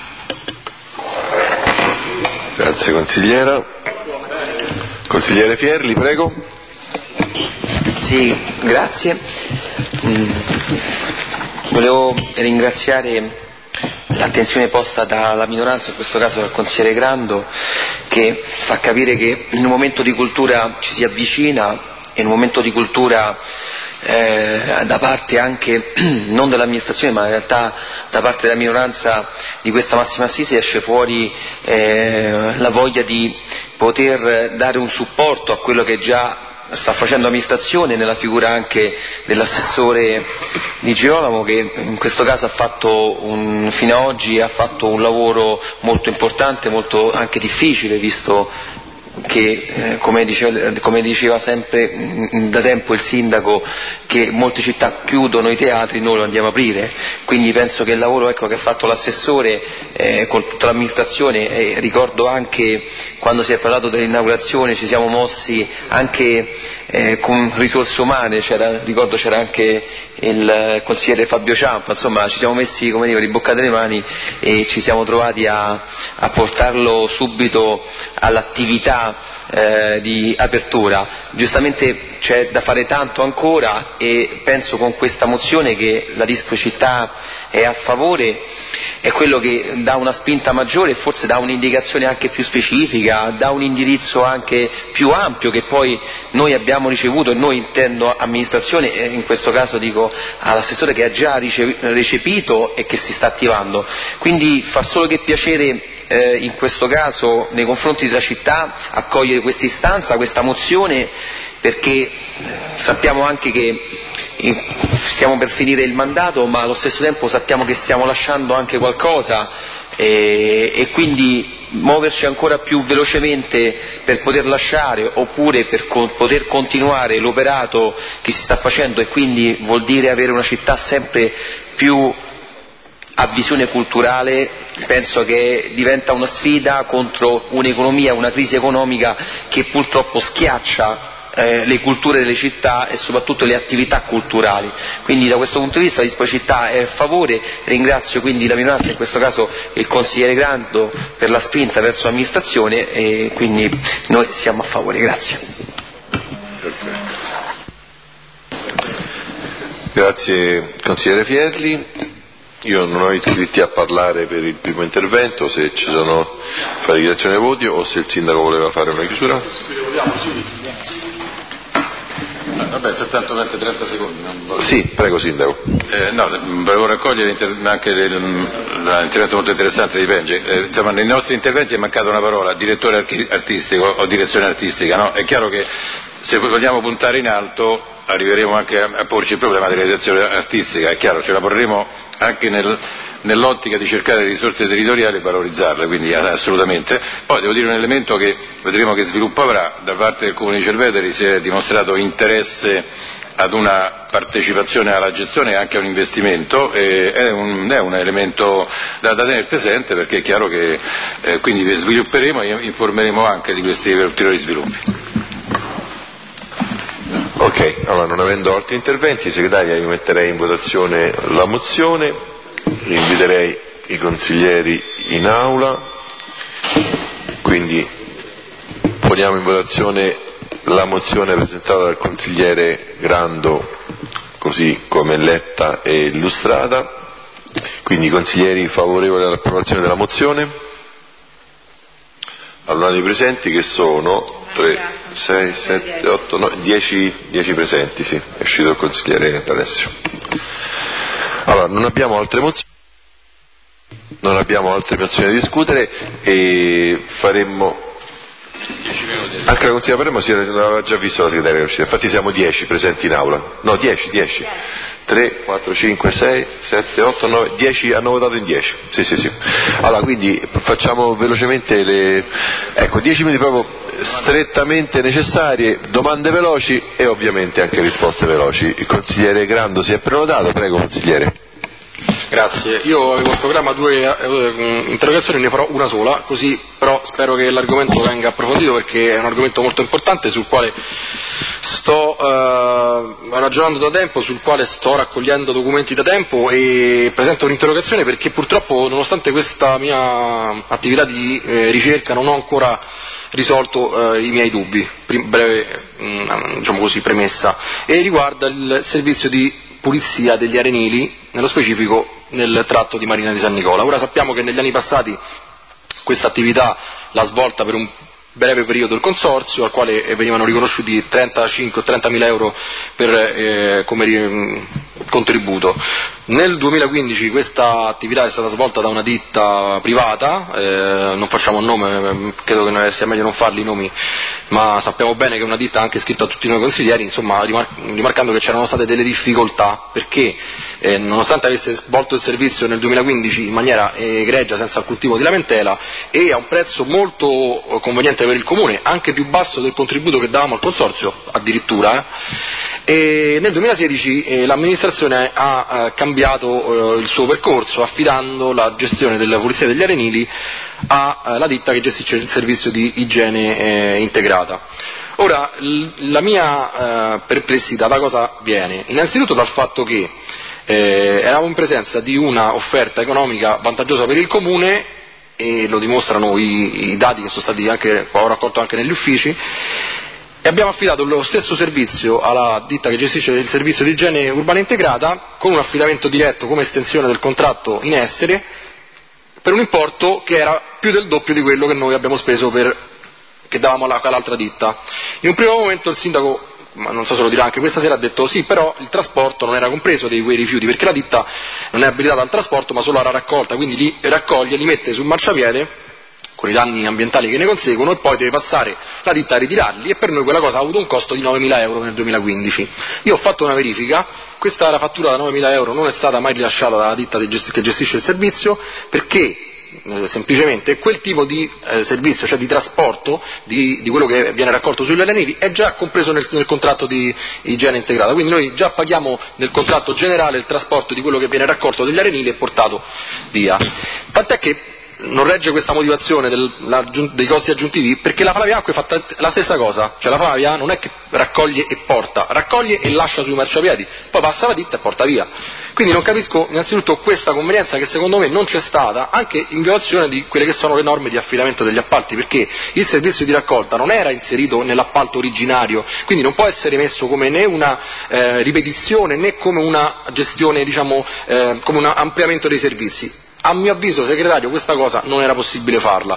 Grazie consigliera. Consigliere Fierli, prego. Sì, grazie. Mm. Volevo ringraziare l'attenzione posta dalla minoranza, in questo caso dal consigliere Grando, che fa capire che in un momento di cultura ci si avvicina, e in un momento di cultura Eh, da parte anche non dell'amministrazione ma in realtà da parte della minoranza di questa massima assise esce fuori eh, la voglia di poter dare un supporto a quello che già sta facendo l'amministrazione, nella figura anche dell'assessore Di Girolamo, che in questo caso ha fatto un, fino ad oggi ha fatto un lavoro molto importante, molto anche difficile, visto che eh, come, diceva, come diceva sempre mh, da tempo il sindaco, che molte città chiudono i teatri, noi lo andiamo a aprire, quindi penso che il lavoro ecco, che ha fatto l'assessore eh, con tutta l'amministrazione, eh, ricordo anche quando si è parlato dell'inaugurazione ci siamo mossi anche eh, con risorse umane, c'era, ricordo c'era anche il consigliere Fabio Ciampa, insomma ci siamo messi come dire riboccate le mani e ci siamo trovati a, a portarlo subito all'attività eh, di apertura. Giustamente c'è da fare tanto ancora e penso con questa mozione che la Dispo Città è a favore, è quello che dà una spinta maggiore e forse dà un'indicazione anche più specifica, dà un indirizzo anche più ampio che poi noi abbiamo ricevuto, e noi intendo amministrazione, e in questo caso dico all'assessore che ha già recepito e che si sta attivando. Quindi fa solo che piacere eh, in questo caso nei confronti della città accogliere questa istanza, questa mozione, perché sappiamo anche che stiamo per finire il mandato, ma allo stesso tempo sappiamo che stiamo lasciando anche qualcosa e, e quindi muoverci ancora più velocemente per poter lasciare oppure per co- poter continuare l'operato che si sta facendo, e quindi vuol dire avere una città sempre più a visione culturale. Penso che diventa una sfida contro un'economia, una crisi economica che purtroppo schiaccia Eh, le culture delle città e soprattutto le attività culturali. Quindi da questo punto di vista l'Ispo Città è a favore. Ringrazio quindi la minoranza, in questo caso il consigliere Grando, per la spinta verso l'amministrazione, e quindi noi siamo a favore. Grazie. Grazie consigliere Fierli. Io non ho iscritti a parlare per il primo intervento, se ci sono fare dichiarazione di voto o se il sindaco voleva fare una chiusura. Vabbè, soltanto trenta secondi. Non sì, prego sindaco. Eh, no, volevo raccogliere anche l'intervento molto interessante di Penge. Eh, insomma, nei nostri interventi è mancata una parola, direttore artistico o direzione artistica, no? È chiaro che se vogliamo puntare in alto arriveremo anche a, a porci il problema della direzione artistica, è chiaro, ce la porremo anche nel, nell'ottica di cercare risorse territoriali e valorizzarle, quindi assolutamente. Poi devo dire un elemento che vedremo che sviluppo avrà: da parte del Comune di Cerveteri si è dimostrato interesse ad una partecipazione alla gestione e anche a un investimento, e è, un, è un elemento da, da tenere presente, perché è chiaro che eh, quindi svilupperemo e informeremo anche di questi ulteriori sviluppi. Ok, allora non avendo altri interventi, segretaria, io metterei in votazione la mozione, inviterei i consiglieri in aula, quindi poniamo in votazione la mozione presentata dal consigliere Grando così come letta e illustrata. Quindi i consiglieri favorevoli all'approvazione della mozione? Allora i presenti che sono tre, sei, sette, otto, nove, dieci, dieci presenti, sì, è uscito il consigliere D'Alessio. Allora, non abbiamo altre mozioni, non abbiamo altre mozioni da discutere e faremmo anche la consigliera Palermo si aveva già visto la segretaria uscita, infatti siamo dieci presenti in aula, no dieci, dieci. tre, quattro, cinque, sei, sette, otto, nove, dieci hanno votato in dieci. Sì, sì, sì. Allora, quindi facciamo velocemente le ecco, dieci minuti proprio strettamente necessarie, domande veloci e ovviamente anche risposte veloci. Il consigliere Grando si è prenotato, prego consigliere. Grazie, io avevo in programma due eh, interrogazioni, ne farò una sola, così però spero che l'argomento venga approfondito perché è un argomento molto importante sul quale sto eh, ragionando da tempo, sul quale sto raccogliendo documenti da tempo e presento un'interrogazione perché purtroppo nonostante questa mia attività di eh, ricerca non ho ancora risolto eh, i miei dubbi, Prim- breve mh, diciamo così premessa, e riguarda il servizio di pulizia degli arenili, nello specifico nel tratto di Marina di San Nicola. Ora sappiamo che negli anni passati questa attività l'ha svolta per un breve periodo il consorzio, al quale venivano riconosciuti trentacinque o trentamila euro per, eh, come eh, contributo. Nel duemilaquindici questa attività è stata svolta da una ditta privata, eh, non facciamo il nome, credo che sia meglio non farli i nomi, ma sappiamo bene che è una ditta anche scritta a tutti noi consiglieri, insomma rimar- rimarcando che c'erano state delle difficoltà perché eh, nonostante avesse svolto il servizio nel duemilaquindici in maniera egregia, senza alcun tipo di lamentela e a un prezzo molto conveniente per il comune, anche più basso del contributo che davamo al consorzio addirittura, eh, e nel duemilasedici eh, l'amministrazione ha eh, cambiato eh, il suo percorso affidando la gestione della pulizia degli arenili alla ditta che gestisce il servizio di igiene eh, integrata. Ora, l- la mia eh, perplessità da cosa viene? Innanzitutto dal fatto che eh, eravamo in presenza di una offerta economica vantaggiosa per il comune, e lo dimostrano i, i dati che sono stati anche, ho raccolto anche negli uffici, e abbiamo affidato lo stesso servizio alla ditta che gestisce il servizio di igiene urbana integrata con un affidamento diretto come estensione del contratto in essere per un importo che era più del doppio di quello che noi abbiamo speso per, che davamo alla, all'altra ditta. In un primo momento il sindaco, ma non so se lo dirà anche questa sera, ha detto sì, però il trasporto non era compreso di quei rifiuti perché la ditta non è abilitata al trasporto ma solo alla raccolta, quindi li raccoglie, li mette sul marciapiede con i danni ambientali che ne conseguono e poi deve passare la ditta a ritirarli, e per noi quella cosa ha avuto un costo di novemila euro nel duemilaquindici. Io ho fatto una verifica, questa la fattura da novemila euro non è stata mai rilasciata dalla ditta che gestisce il servizio perché eh, semplicemente quel tipo di eh, servizio, cioè di trasporto di, di quello che viene raccolto sugli arenili, è già compreso nel, nel contratto di igiene integrata, quindi noi già paghiamo nel contratto generale il trasporto di quello che viene raccolto dagli arenili e portato via. Tant'è che non regge questa motivazione del, la, dei costi aggiuntivi perché la Flavia Acque fa la stessa cosa, cioè la Flavia non è che raccoglie e porta, raccoglie e lascia sui marciapiedi, poi passa la ditta e porta via. Quindi non capisco innanzitutto questa convenienza che secondo me non c'è stata, anche in violazione di quelle che sono le norme di affidamento degli appalti, perché il servizio di raccolta non era inserito nell'appalto originario, quindi non può essere messo come né una eh, ripetizione né come una gestione, diciamo, eh, come un ampliamento dei servizi. A mio avviso, segretario, questa cosa non era possibile farla.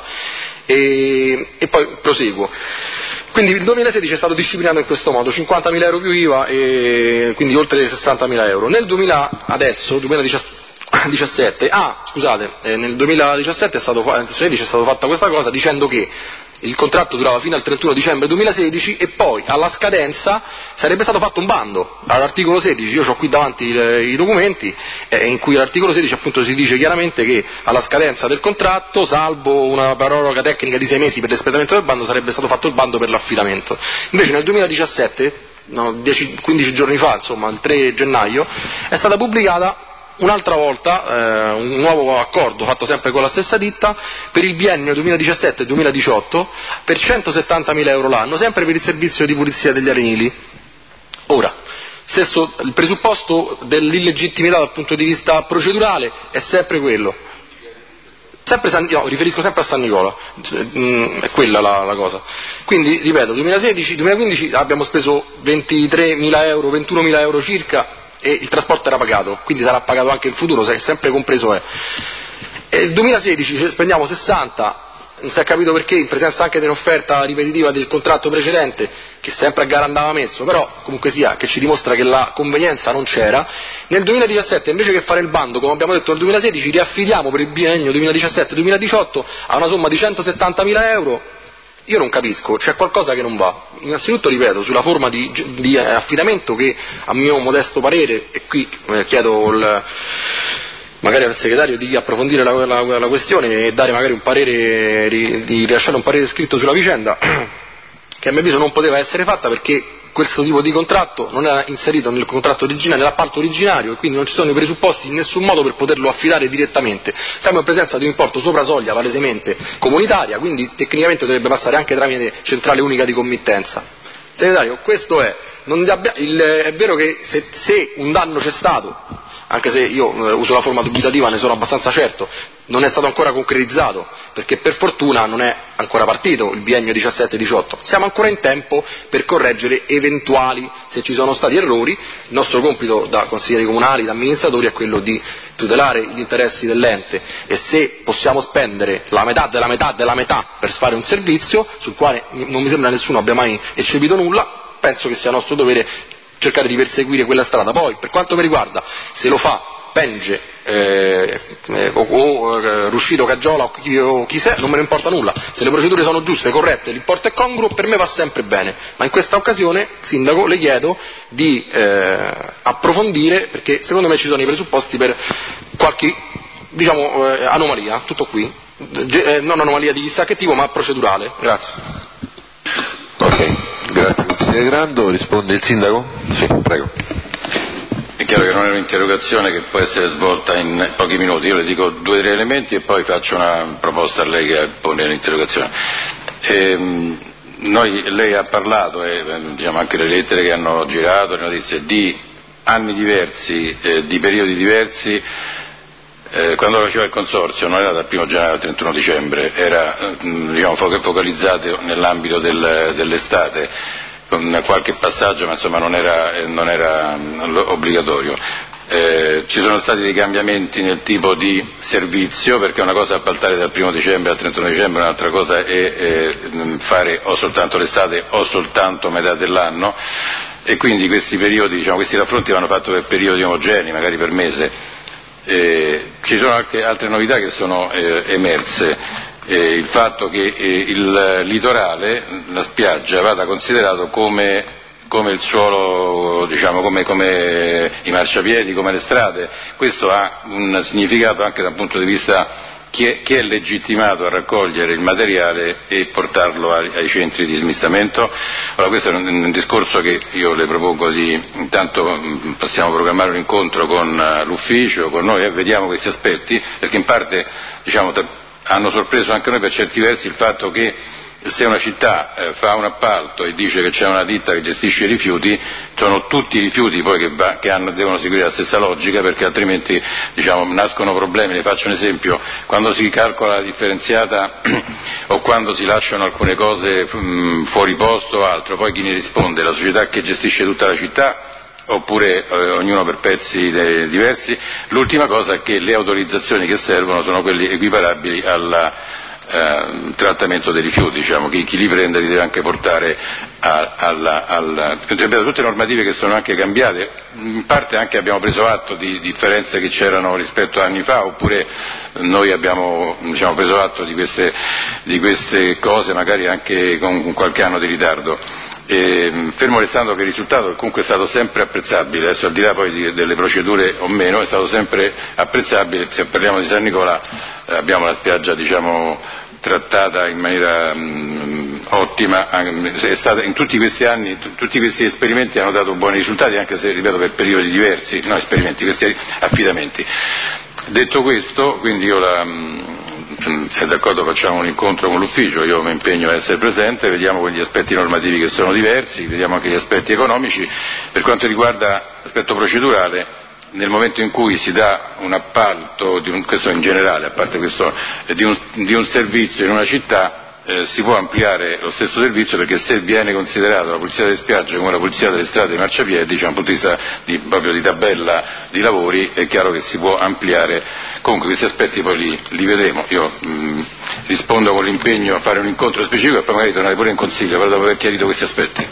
E, e poi proseguo. Quindi il duemilasedici è stato disciplinato in questo modo, cinquantamila euro più I V A, e quindi oltre sessantamila euro. Nel duemila, adesso, duemiladiciassette, ah, scusate, eh, nel duemiladiciassette è stato, è stato fatta questa cosa dicendo che il contratto durava fino al trentuno dicembre duemilasedici e poi alla scadenza sarebbe stato fatto un bando all'articolo sedici, io ho qui davanti i, i documenti eh, in cui all'articolo sedici appunto si dice chiaramente che alla scadenza del contratto, salvo una proroga tecnica di sei mesi per l'espletamento del bando, sarebbe stato fatto il bando per l'affidamento. Invece nel duemiladiciassette, no, dieci, quindici giorni fa, insomma il tre gennaio, è stata pubblicata un'altra volta eh, un nuovo accordo fatto sempre con la stessa ditta per il biennio duemiladiciassette duemiladiciotto per centosettantamila euro l'anno, sempre per il servizio di pulizia degli arenili. Ora, stesso, il presupposto dell'illegittimità dal punto di vista procedurale è sempre quello. Sempre San, no, riferisco sempre a San Nicola, mm, è quella la, la cosa. Quindi, ripeto, duemilasedici duemilaquindici abbiamo speso ventitremila euro, ventunomila euro circa, e il trasporto era pagato, quindi sarà pagato anche in futuro, sempre compreso è. E il duemilasedici spendiamo sessanta, non si è capito perché, in presenza anche dell'offerta ripetitiva del contratto precedente, che sempre a gara andava messo, però comunque sia, che ci dimostra che la convenienza non c'era. Nel duemiladiciassette, invece che fare il bando, come abbiamo detto nel duemilasedici, riaffidiamo per il biennio duemiladiciassette duemiladiciotto a una somma di centosettantamila euro. Io non capisco, c'è qualcosa che non va. Innanzitutto, ripeto, sulla forma di, di affidamento che, a mio modesto parere, e qui eh, chiedo il, magari al segretario di approfondire la, la, la questione e dare magari un parere, di, di rilasciare un parere scritto sulla vicenda, che a mio avviso non poteva essere fatta perché questo tipo di contratto non era inserito nel contratto originale, nell'appalto originario, e quindi non ci sono i presupposti in nessun modo per poterlo affidare direttamente. Siamo in presenza di un importo sopra soglia palesemente comunitaria, quindi tecnicamente dovrebbe passare anche tramite centrale unica di committenza. Segretario, questo è, non abbia, il, è vero che se, se un danno c'è stato, anche se io eh, uso la forma dubitativa, ne sono abbastanza certo, non è stato ancora concretizzato, perché per fortuna non è ancora partito il biennio diciassette diciotto, siamo ancora in tempo per correggere eventuali, se ci sono stati errori. Il nostro compito da consiglieri comunali, da amministratori, è quello di tutelare gli interessi dell'ente, e se possiamo spendere la metà della metà della metà per fare un servizio sul quale non mi sembra nessuno abbia mai eccepito nulla, penso che sia nostro dovere cercare di perseguire quella strada. Poi, per quanto mi riguarda, se lo fa Penge eh, eh, o, o eh, Ruscito, Caggiola o chi, o chi sia, non me ne importa nulla. Se le procedure sono giuste, corrette, l'importo è congruo, per me va sempre bene. Ma in questa occasione, Sindaco, le chiedo di eh, approfondire, perché secondo me ci sono i presupposti per qualche, diciamo, eh, anomalia. Tutto qui, eh, non anomalia di chissà che tipo, ma procedurale. Grazie. Ok, grazie consigliere Grando. Risponde il Sindaco? Sì, prego. È chiaro che non è un'interrogazione che può essere svolta in pochi minuti, io le dico due o tre elementi e poi faccio una proposta a lei che pone l'interrogazione. Ehm, noi, lei ha parlato, e diciamo anche le lettere che hanno girato, le notizie, di anni diversi, eh, di periodi diversi. Eh, quando lo faceva il consorzio non era dal primo gennaio al trentuno dicembre, era eh, diciamo, focalizzato nell'ambito del, dell'estate. con qualche passaggio, ma insomma non era, non era obbligatorio. Eh, ci sono stati dei cambiamenti nel tipo di servizio, perché una cosa è appaltare dal primo dicembre al trentuno dicembre, un'altra cosa è eh, fare o soltanto l'estate o soltanto metà dell'anno, e quindi questi periodi, diciamo, questi raffronti vanno fatti per periodi omogenei, magari per mese. Eh, ci sono anche altre novità che sono eh, emerse, eh, il fatto che eh, il litorale, la spiaggia, vada considerato come come il suolo, diciamo, come, come i marciapiedi, come le strade. Questo ha un significato anche dal punto di vista chi è, chi è legittimato a raccogliere il materiale e portarlo ai, ai centri di smistamento. Allora, questo è un, un discorso che io le propongo di, intanto possiamo programmare un incontro con uh, l'ufficio, con noi, e vediamo questi aspetti, perché in parte, diciamo, hanno sorpreso anche noi per certi versi il fatto che se una città eh, fa un appalto e dice che c'è una ditta che gestisce i rifiuti, sono tutti i rifiuti poi che, va, che hanno, devono seguire la stessa logica, perché altrimenti, diciamo, nascono problemi. Le faccio un esempio: quando si calcola la differenziata o quando si lasciano alcune cose mh, fuori posto o altro, poi chi ne risponde? La società che gestisce tutta la città, oppure eh, ognuno per pezzi de- diversi? L'ultima cosa è che le autorizzazioni che servono sono quelle equiparabili alla Eh, trattamento dei rifiuti, diciamo, chi, chi li prende li deve anche portare a, alla, alla, tutte normative che sono anche cambiate, in parte anche abbiamo preso atto di differenze che c'erano rispetto a anni fa, oppure noi abbiamo, diciamo, preso atto di queste, di queste cose magari anche con qualche anno di ritardo. E, fermo restando che il risultato comunque è stato sempre apprezzabile, adesso al di là poi di, delle procedure o meno, è stato sempre apprezzabile. Se parliamo di San Nicola eh, abbiamo la spiaggia, diciamo, trattata in maniera mh, ottima, è stata, in tutti questi anni, t- tutti questi esperimenti hanno dato buoni risultati, anche se, ripeto, per periodi diversi, no esperimenti, questi affidamenti. Detto questo, quindi io la, mh, se è d'accordo facciamo un incontro con l'ufficio, io mi impegno a essere presente, vediamo quegli aspetti normativi che sono diversi, vediamo anche gli aspetti economici. Per quanto riguarda l'aspetto procedurale, nel momento in cui si dà un appalto, di un, questo in generale, a parte questo, eh, di, un, di un servizio in una città, eh, si può ampliare lo stesso servizio, perché se viene considerato la pulizia delle spiagge come la pulizia delle strade e dei marciapiedi, diciamo, dal punto di vista di, proprio di tabella di lavori, è chiaro che si può ampliare. Comunque questi aspetti poi li, li vedremo. Io mh, rispondo con l'impegno a fare un incontro specifico e poi magari tornare pure in consiglio, però dopo aver chiarito questi aspetti.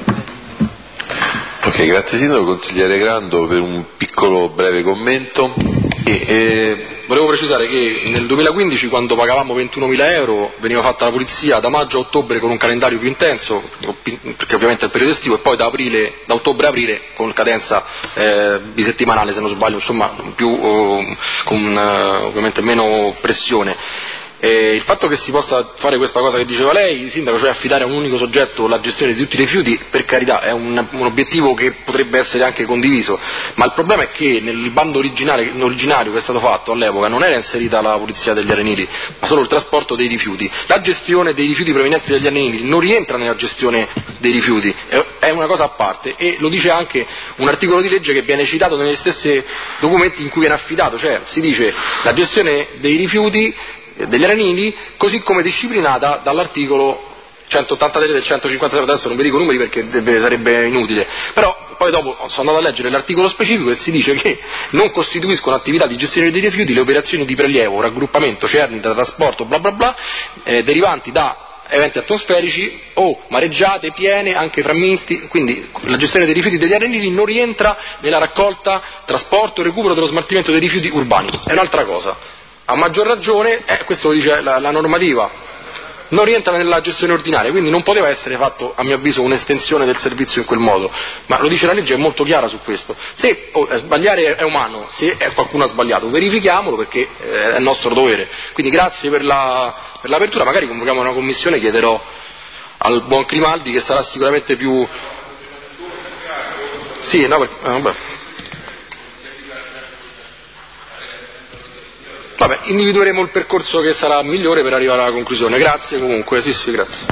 Ok, grazie Sindaco. Consigliere Grando per un piccolo breve commento. E, e, volevo precisare che nel duemilaquindici, quando pagavamo ventunomila euro, veniva fatta la pulizia da maggio a ottobre con un calendario più intenso, perché ovviamente è il periodo estivo, e poi da, aprile, da ottobre a aprile con cadenza eh, bisettimanale, se non sbaglio, insomma più, oh, con eh, ovviamente meno pressione. E il fatto che si possa fare questa cosa che diceva lei, Sindaco, cioè affidare a un unico soggetto la gestione di tutti i rifiuti, per carità è un, un obiettivo che potrebbe essere anche condiviso, ma il problema è che nel bando originario, originario che è stato fatto all'epoca non era inserita la pulizia degli arenili, ma solo il trasporto dei rifiuti. La gestione dei rifiuti provenienti dagli arenili non rientra nella gestione dei rifiuti, è una cosa a parte, e lo dice anche un articolo di legge che viene citato negli stessi documenti in cui viene affidato, cioè si dice la gestione dei rifiuti degli arenili così come disciplinata dall'articolo centottantatré del centocinquantasei, adesso non vi dico numeri perché deve, sarebbe inutile, però poi dopo sono andato a leggere l'articolo specifico e si dice che non costituiscono attività di gestione dei rifiuti le operazioni di prelievo, raggruppamento, cernita, trasporto, bla bla bla, eh, derivanti da eventi atmosferici o mareggiate, piene, anche frammisti, quindi la gestione dei rifiuti degli arenili non rientra nella raccolta, trasporto e recupero dello smaltimento dei rifiuti urbani, è un'altra cosa. A maggior ragione, eh, questo lo dice la, la normativa, non rientra nella gestione ordinaria, quindi non poteva essere fatto, a mio avviso, un'estensione del servizio in quel modo, ma lo dice la legge, è molto chiara su questo. Se oh, sbagliare è umano, se qualcuno ha sbagliato, verifichiamolo, perché eh, è nostro dovere. Quindi grazie per, la, per l'apertura, magari convochiamo una commissione, chiederò al buon Grimaldi, che sarà sicuramente più... Sì, no, perché... Eh, vabbè. Vabbè, individueremo il percorso che sarà migliore per arrivare alla conclusione. Grazie comunque, sì sì, grazie.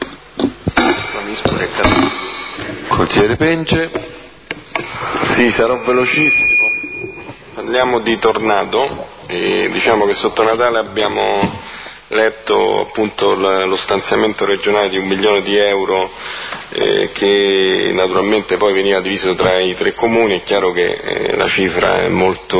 Consigliere Pence. Sì, sarò velocissimo. Parliamo di Tornado, e diciamo che sotto Natale abbiamo letto appunto lo stanziamento regionale di un milione di euro eh, che naturalmente poi veniva diviso tra i tre comuni. È chiaro che eh, la cifra è molto,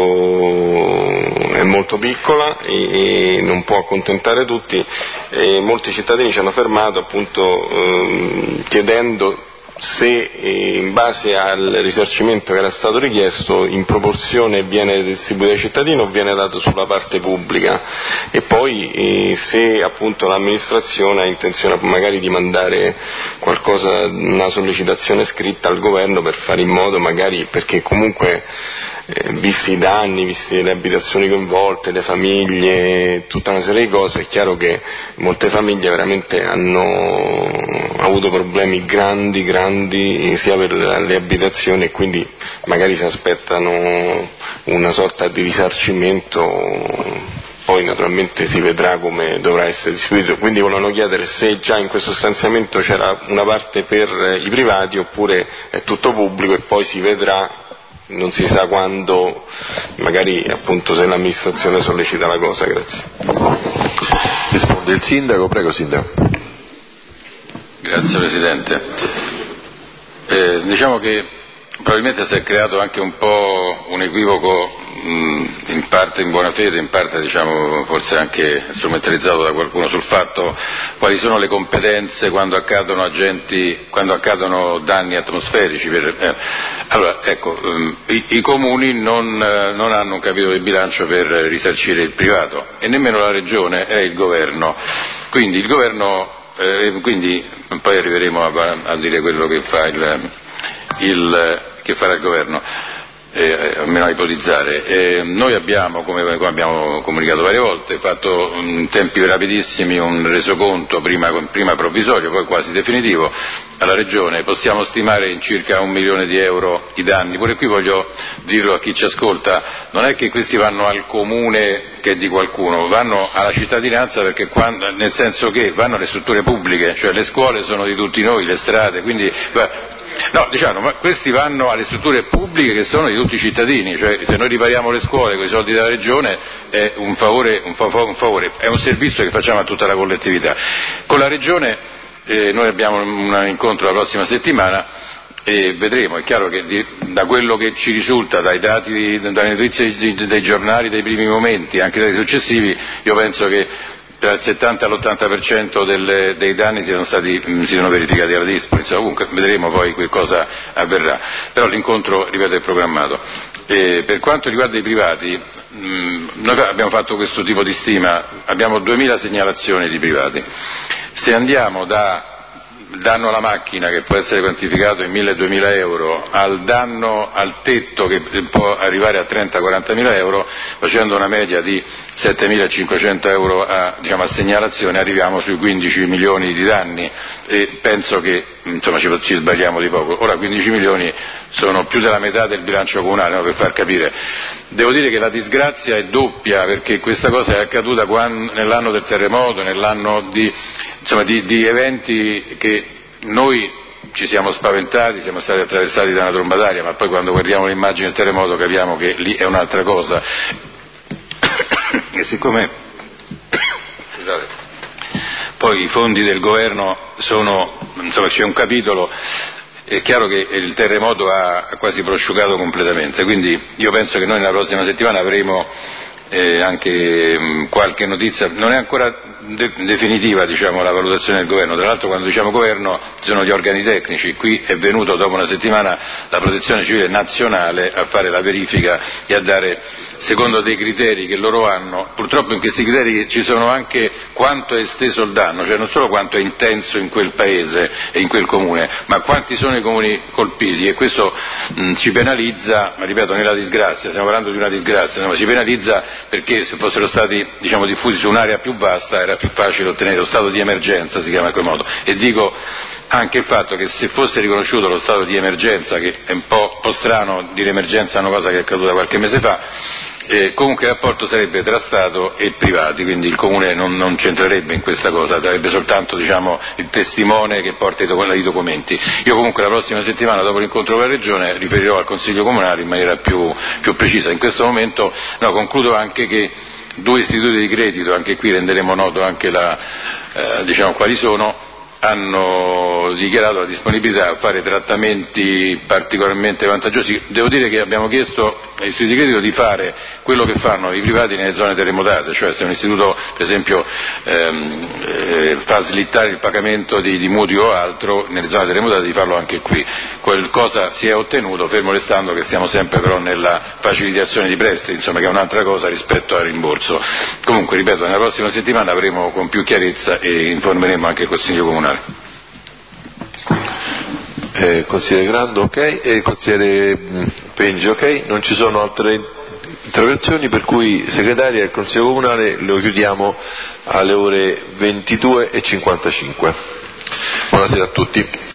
è molto piccola e, e non può accontentare tutti, e molti cittadini ci hanno fermato appunto eh, chiedendo se in base al risarcimento che era stato richiesto in proporzione viene distribuito ai cittadini o viene dato sulla parte pubblica, e poi eh, se appunto l'amministrazione ha intenzione magari di mandare qualcosa, una sollecitazione scritta al governo per fare in modo magari, perché comunque eh, visti i danni, visti le abitazioni coinvolte, le famiglie, tutta una serie di cose, è chiaro che molte famiglie veramente hanno avuto problemi grandi, grandi sia per le abitazioni, e quindi magari si aspettano una sorta di risarcimento. Poi naturalmente si vedrà come dovrà essere distribuito, quindi volevano chiedere se già in questo stanziamento c'era una parte per i privati oppure è tutto pubblico, e poi si vedrà, non si sa quando, magari appunto se l'amministrazione sollecita la cosa. Grazie. Risponde il sindaco, prego sindaco. Grazie Presidente. Eh, diciamo che probabilmente si è creato anche un po' un equivoco, mh, in parte in buona fede, in parte diciamo forse anche strumentalizzato da qualcuno, sul fatto quali sono le competenze quando accadono agenti, quando accadono danni atmosferici. Per, eh. Allora, ecco, mh, i, i comuni non, eh, non hanno un capitolo di bilancio per risarcire il privato, e nemmeno la Regione e il Governo. Quindi il Governo, eh, quindi poi arriveremo a, a dire quello che fa il, il che farà il governo, eh, almeno a ipotizzare. Eh, noi abbiamo, come, come abbiamo comunicato varie volte, fatto in tempi rapidissimi un resoconto, prima, prima provvisorio, poi quasi definitivo, alla Regione. Possiamo stimare in circa un milione di euro i danni. Pure qui voglio dirlo a chi ci ascolta, non è che questi vanno al comune che è di qualcuno, vanno alla cittadinanza, perché quando, nel senso che vanno alle strutture pubbliche, cioè le scuole sono di tutti noi, le strade, quindi no, diciamo, ma questi vanno alle strutture pubbliche che sono di tutti i cittadini, cioè se noi ripariamo le scuole con i soldi della Regione è un favore, un favore, è un servizio che facciamo a tutta la collettività. Con la Regione eh, noi abbiamo un incontro la prossima settimana e vedremo. È chiaro che di, da quello che ci risulta dai dati, dalle notizie dei giornali dei primi momenti, anche dai successivi, io penso che tra il settanta e l'ottanta per cento delle, dei danni siano stati, mh, siano verificati alla Dispoli. Insomma, comunque vedremo poi che cosa avverrà, però l'incontro, ripeto, è programmato. E per quanto riguarda i privati, mh, noi abbiamo fatto questo tipo di stima, abbiamo duemila segnalazioni di privati. Se andiamo da danno alla macchina, che può essere quantificato in mille duemila euro, al danno al tetto, che può arrivare a trenta quarantamila euro, facendo una media di settemilacinquecento euro a, diciamo, a segnalazione, arriviamo sui quindici milioni di danni, e penso che insomma ci, ci sbagliamo di poco. Ora quindici milioni sono più della metà del bilancio comunale, no, per far capire. Devo dire che la disgrazia è doppia, perché questa cosa è accaduta quando, nell'anno del terremoto, nell'anno di insomma di, di eventi che noi ci siamo spaventati, siamo stati attraversati da una tromba d'aria, ma poi quando guardiamo l'immagine del terremoto capiamo che lì è un'altra cosa. E siccome scusate, poi i fondi del governo sono, insomma c'è un capitolo, è chiaro che il terremoto ha quasi prosciugato completamente, quindi io penso che noi nella prossima settimana avremo eh, anche mh, qualche notizia. Non è ancora de- definitiva, diciamo, la valutazione del governo. Tra l'altro, quando diciamo governo ci sono gli organi tecnici. Qui è venuto dopo una settimana la Protezione Civile nazionale a fare la verifica e a dare, secondo dei criteri che loro hanno. Purtroppo in questi criteri ci sono anche quanto è esteso il danno, cioè non solo quanto è intenso in quel paese e in quel comune, ma quanti sono i comuni colpiti, e questo mh, ci penalizza, ma ripeto, nella disgrazia, stiamo parlando di una disgrazia, ma ci penalizza perché se fossero stati, diciamo, diffusi su un'area più vasta era più facile ottenere lo stato di emergenza, si chiama in quel modo. E dico anche il fatto che se fosse riconosciuto lo stato di emergenza, che è un po', un po' strano dire emergenza, è una cosa che è accaduta qualche mese fa, eh, comunque il rapporto sarebbe tra Stato e privati, quindi il Comune non, non c'entrerebbe in questa cosa, sarebbe soltanto, diciamo, il testimone che porta i, doc- i documenti. Io comunque la prossima settimana, dopo l'incontro con la Regione, riferirò al Consiglio Comunale in maniera più, più precisa. In questo momento no, concludo anche che due istituti di credito, anche qui renderemo noto anche la, eh, diciamo quali sono, hanno dichiarato la disponibilità a fare trattamenti particolarmente vantaggiosi. Devo dire che abbiamo chiesto agli istituti di credito di fare quello che fanno i privati nelle zone terremotate, cioè se un istituto per esempio ehm, eh, fa slittare il pagamento di, di mutui o altro nelle zone terremotate, di farlo anche qui. Qualcosa si è ottenuto, fermo restando che stiamo sempre però nella facilitazione di prestiti, insomma, che è un'altra cosa rispetto al rimborso. Comunque, ripeto, nella prossima settimana avremo con più chiarezza e informeremo anche il Consiglio Comunale. Eh, consigliere Grando, ok, e consigliere Pengi, ok, non ci sono altre interrogazioni, per cui segretaria del Consiglio Comunale lo chiudiamo alle ore ventidue e cinquantacinque. Buonasera a tutti.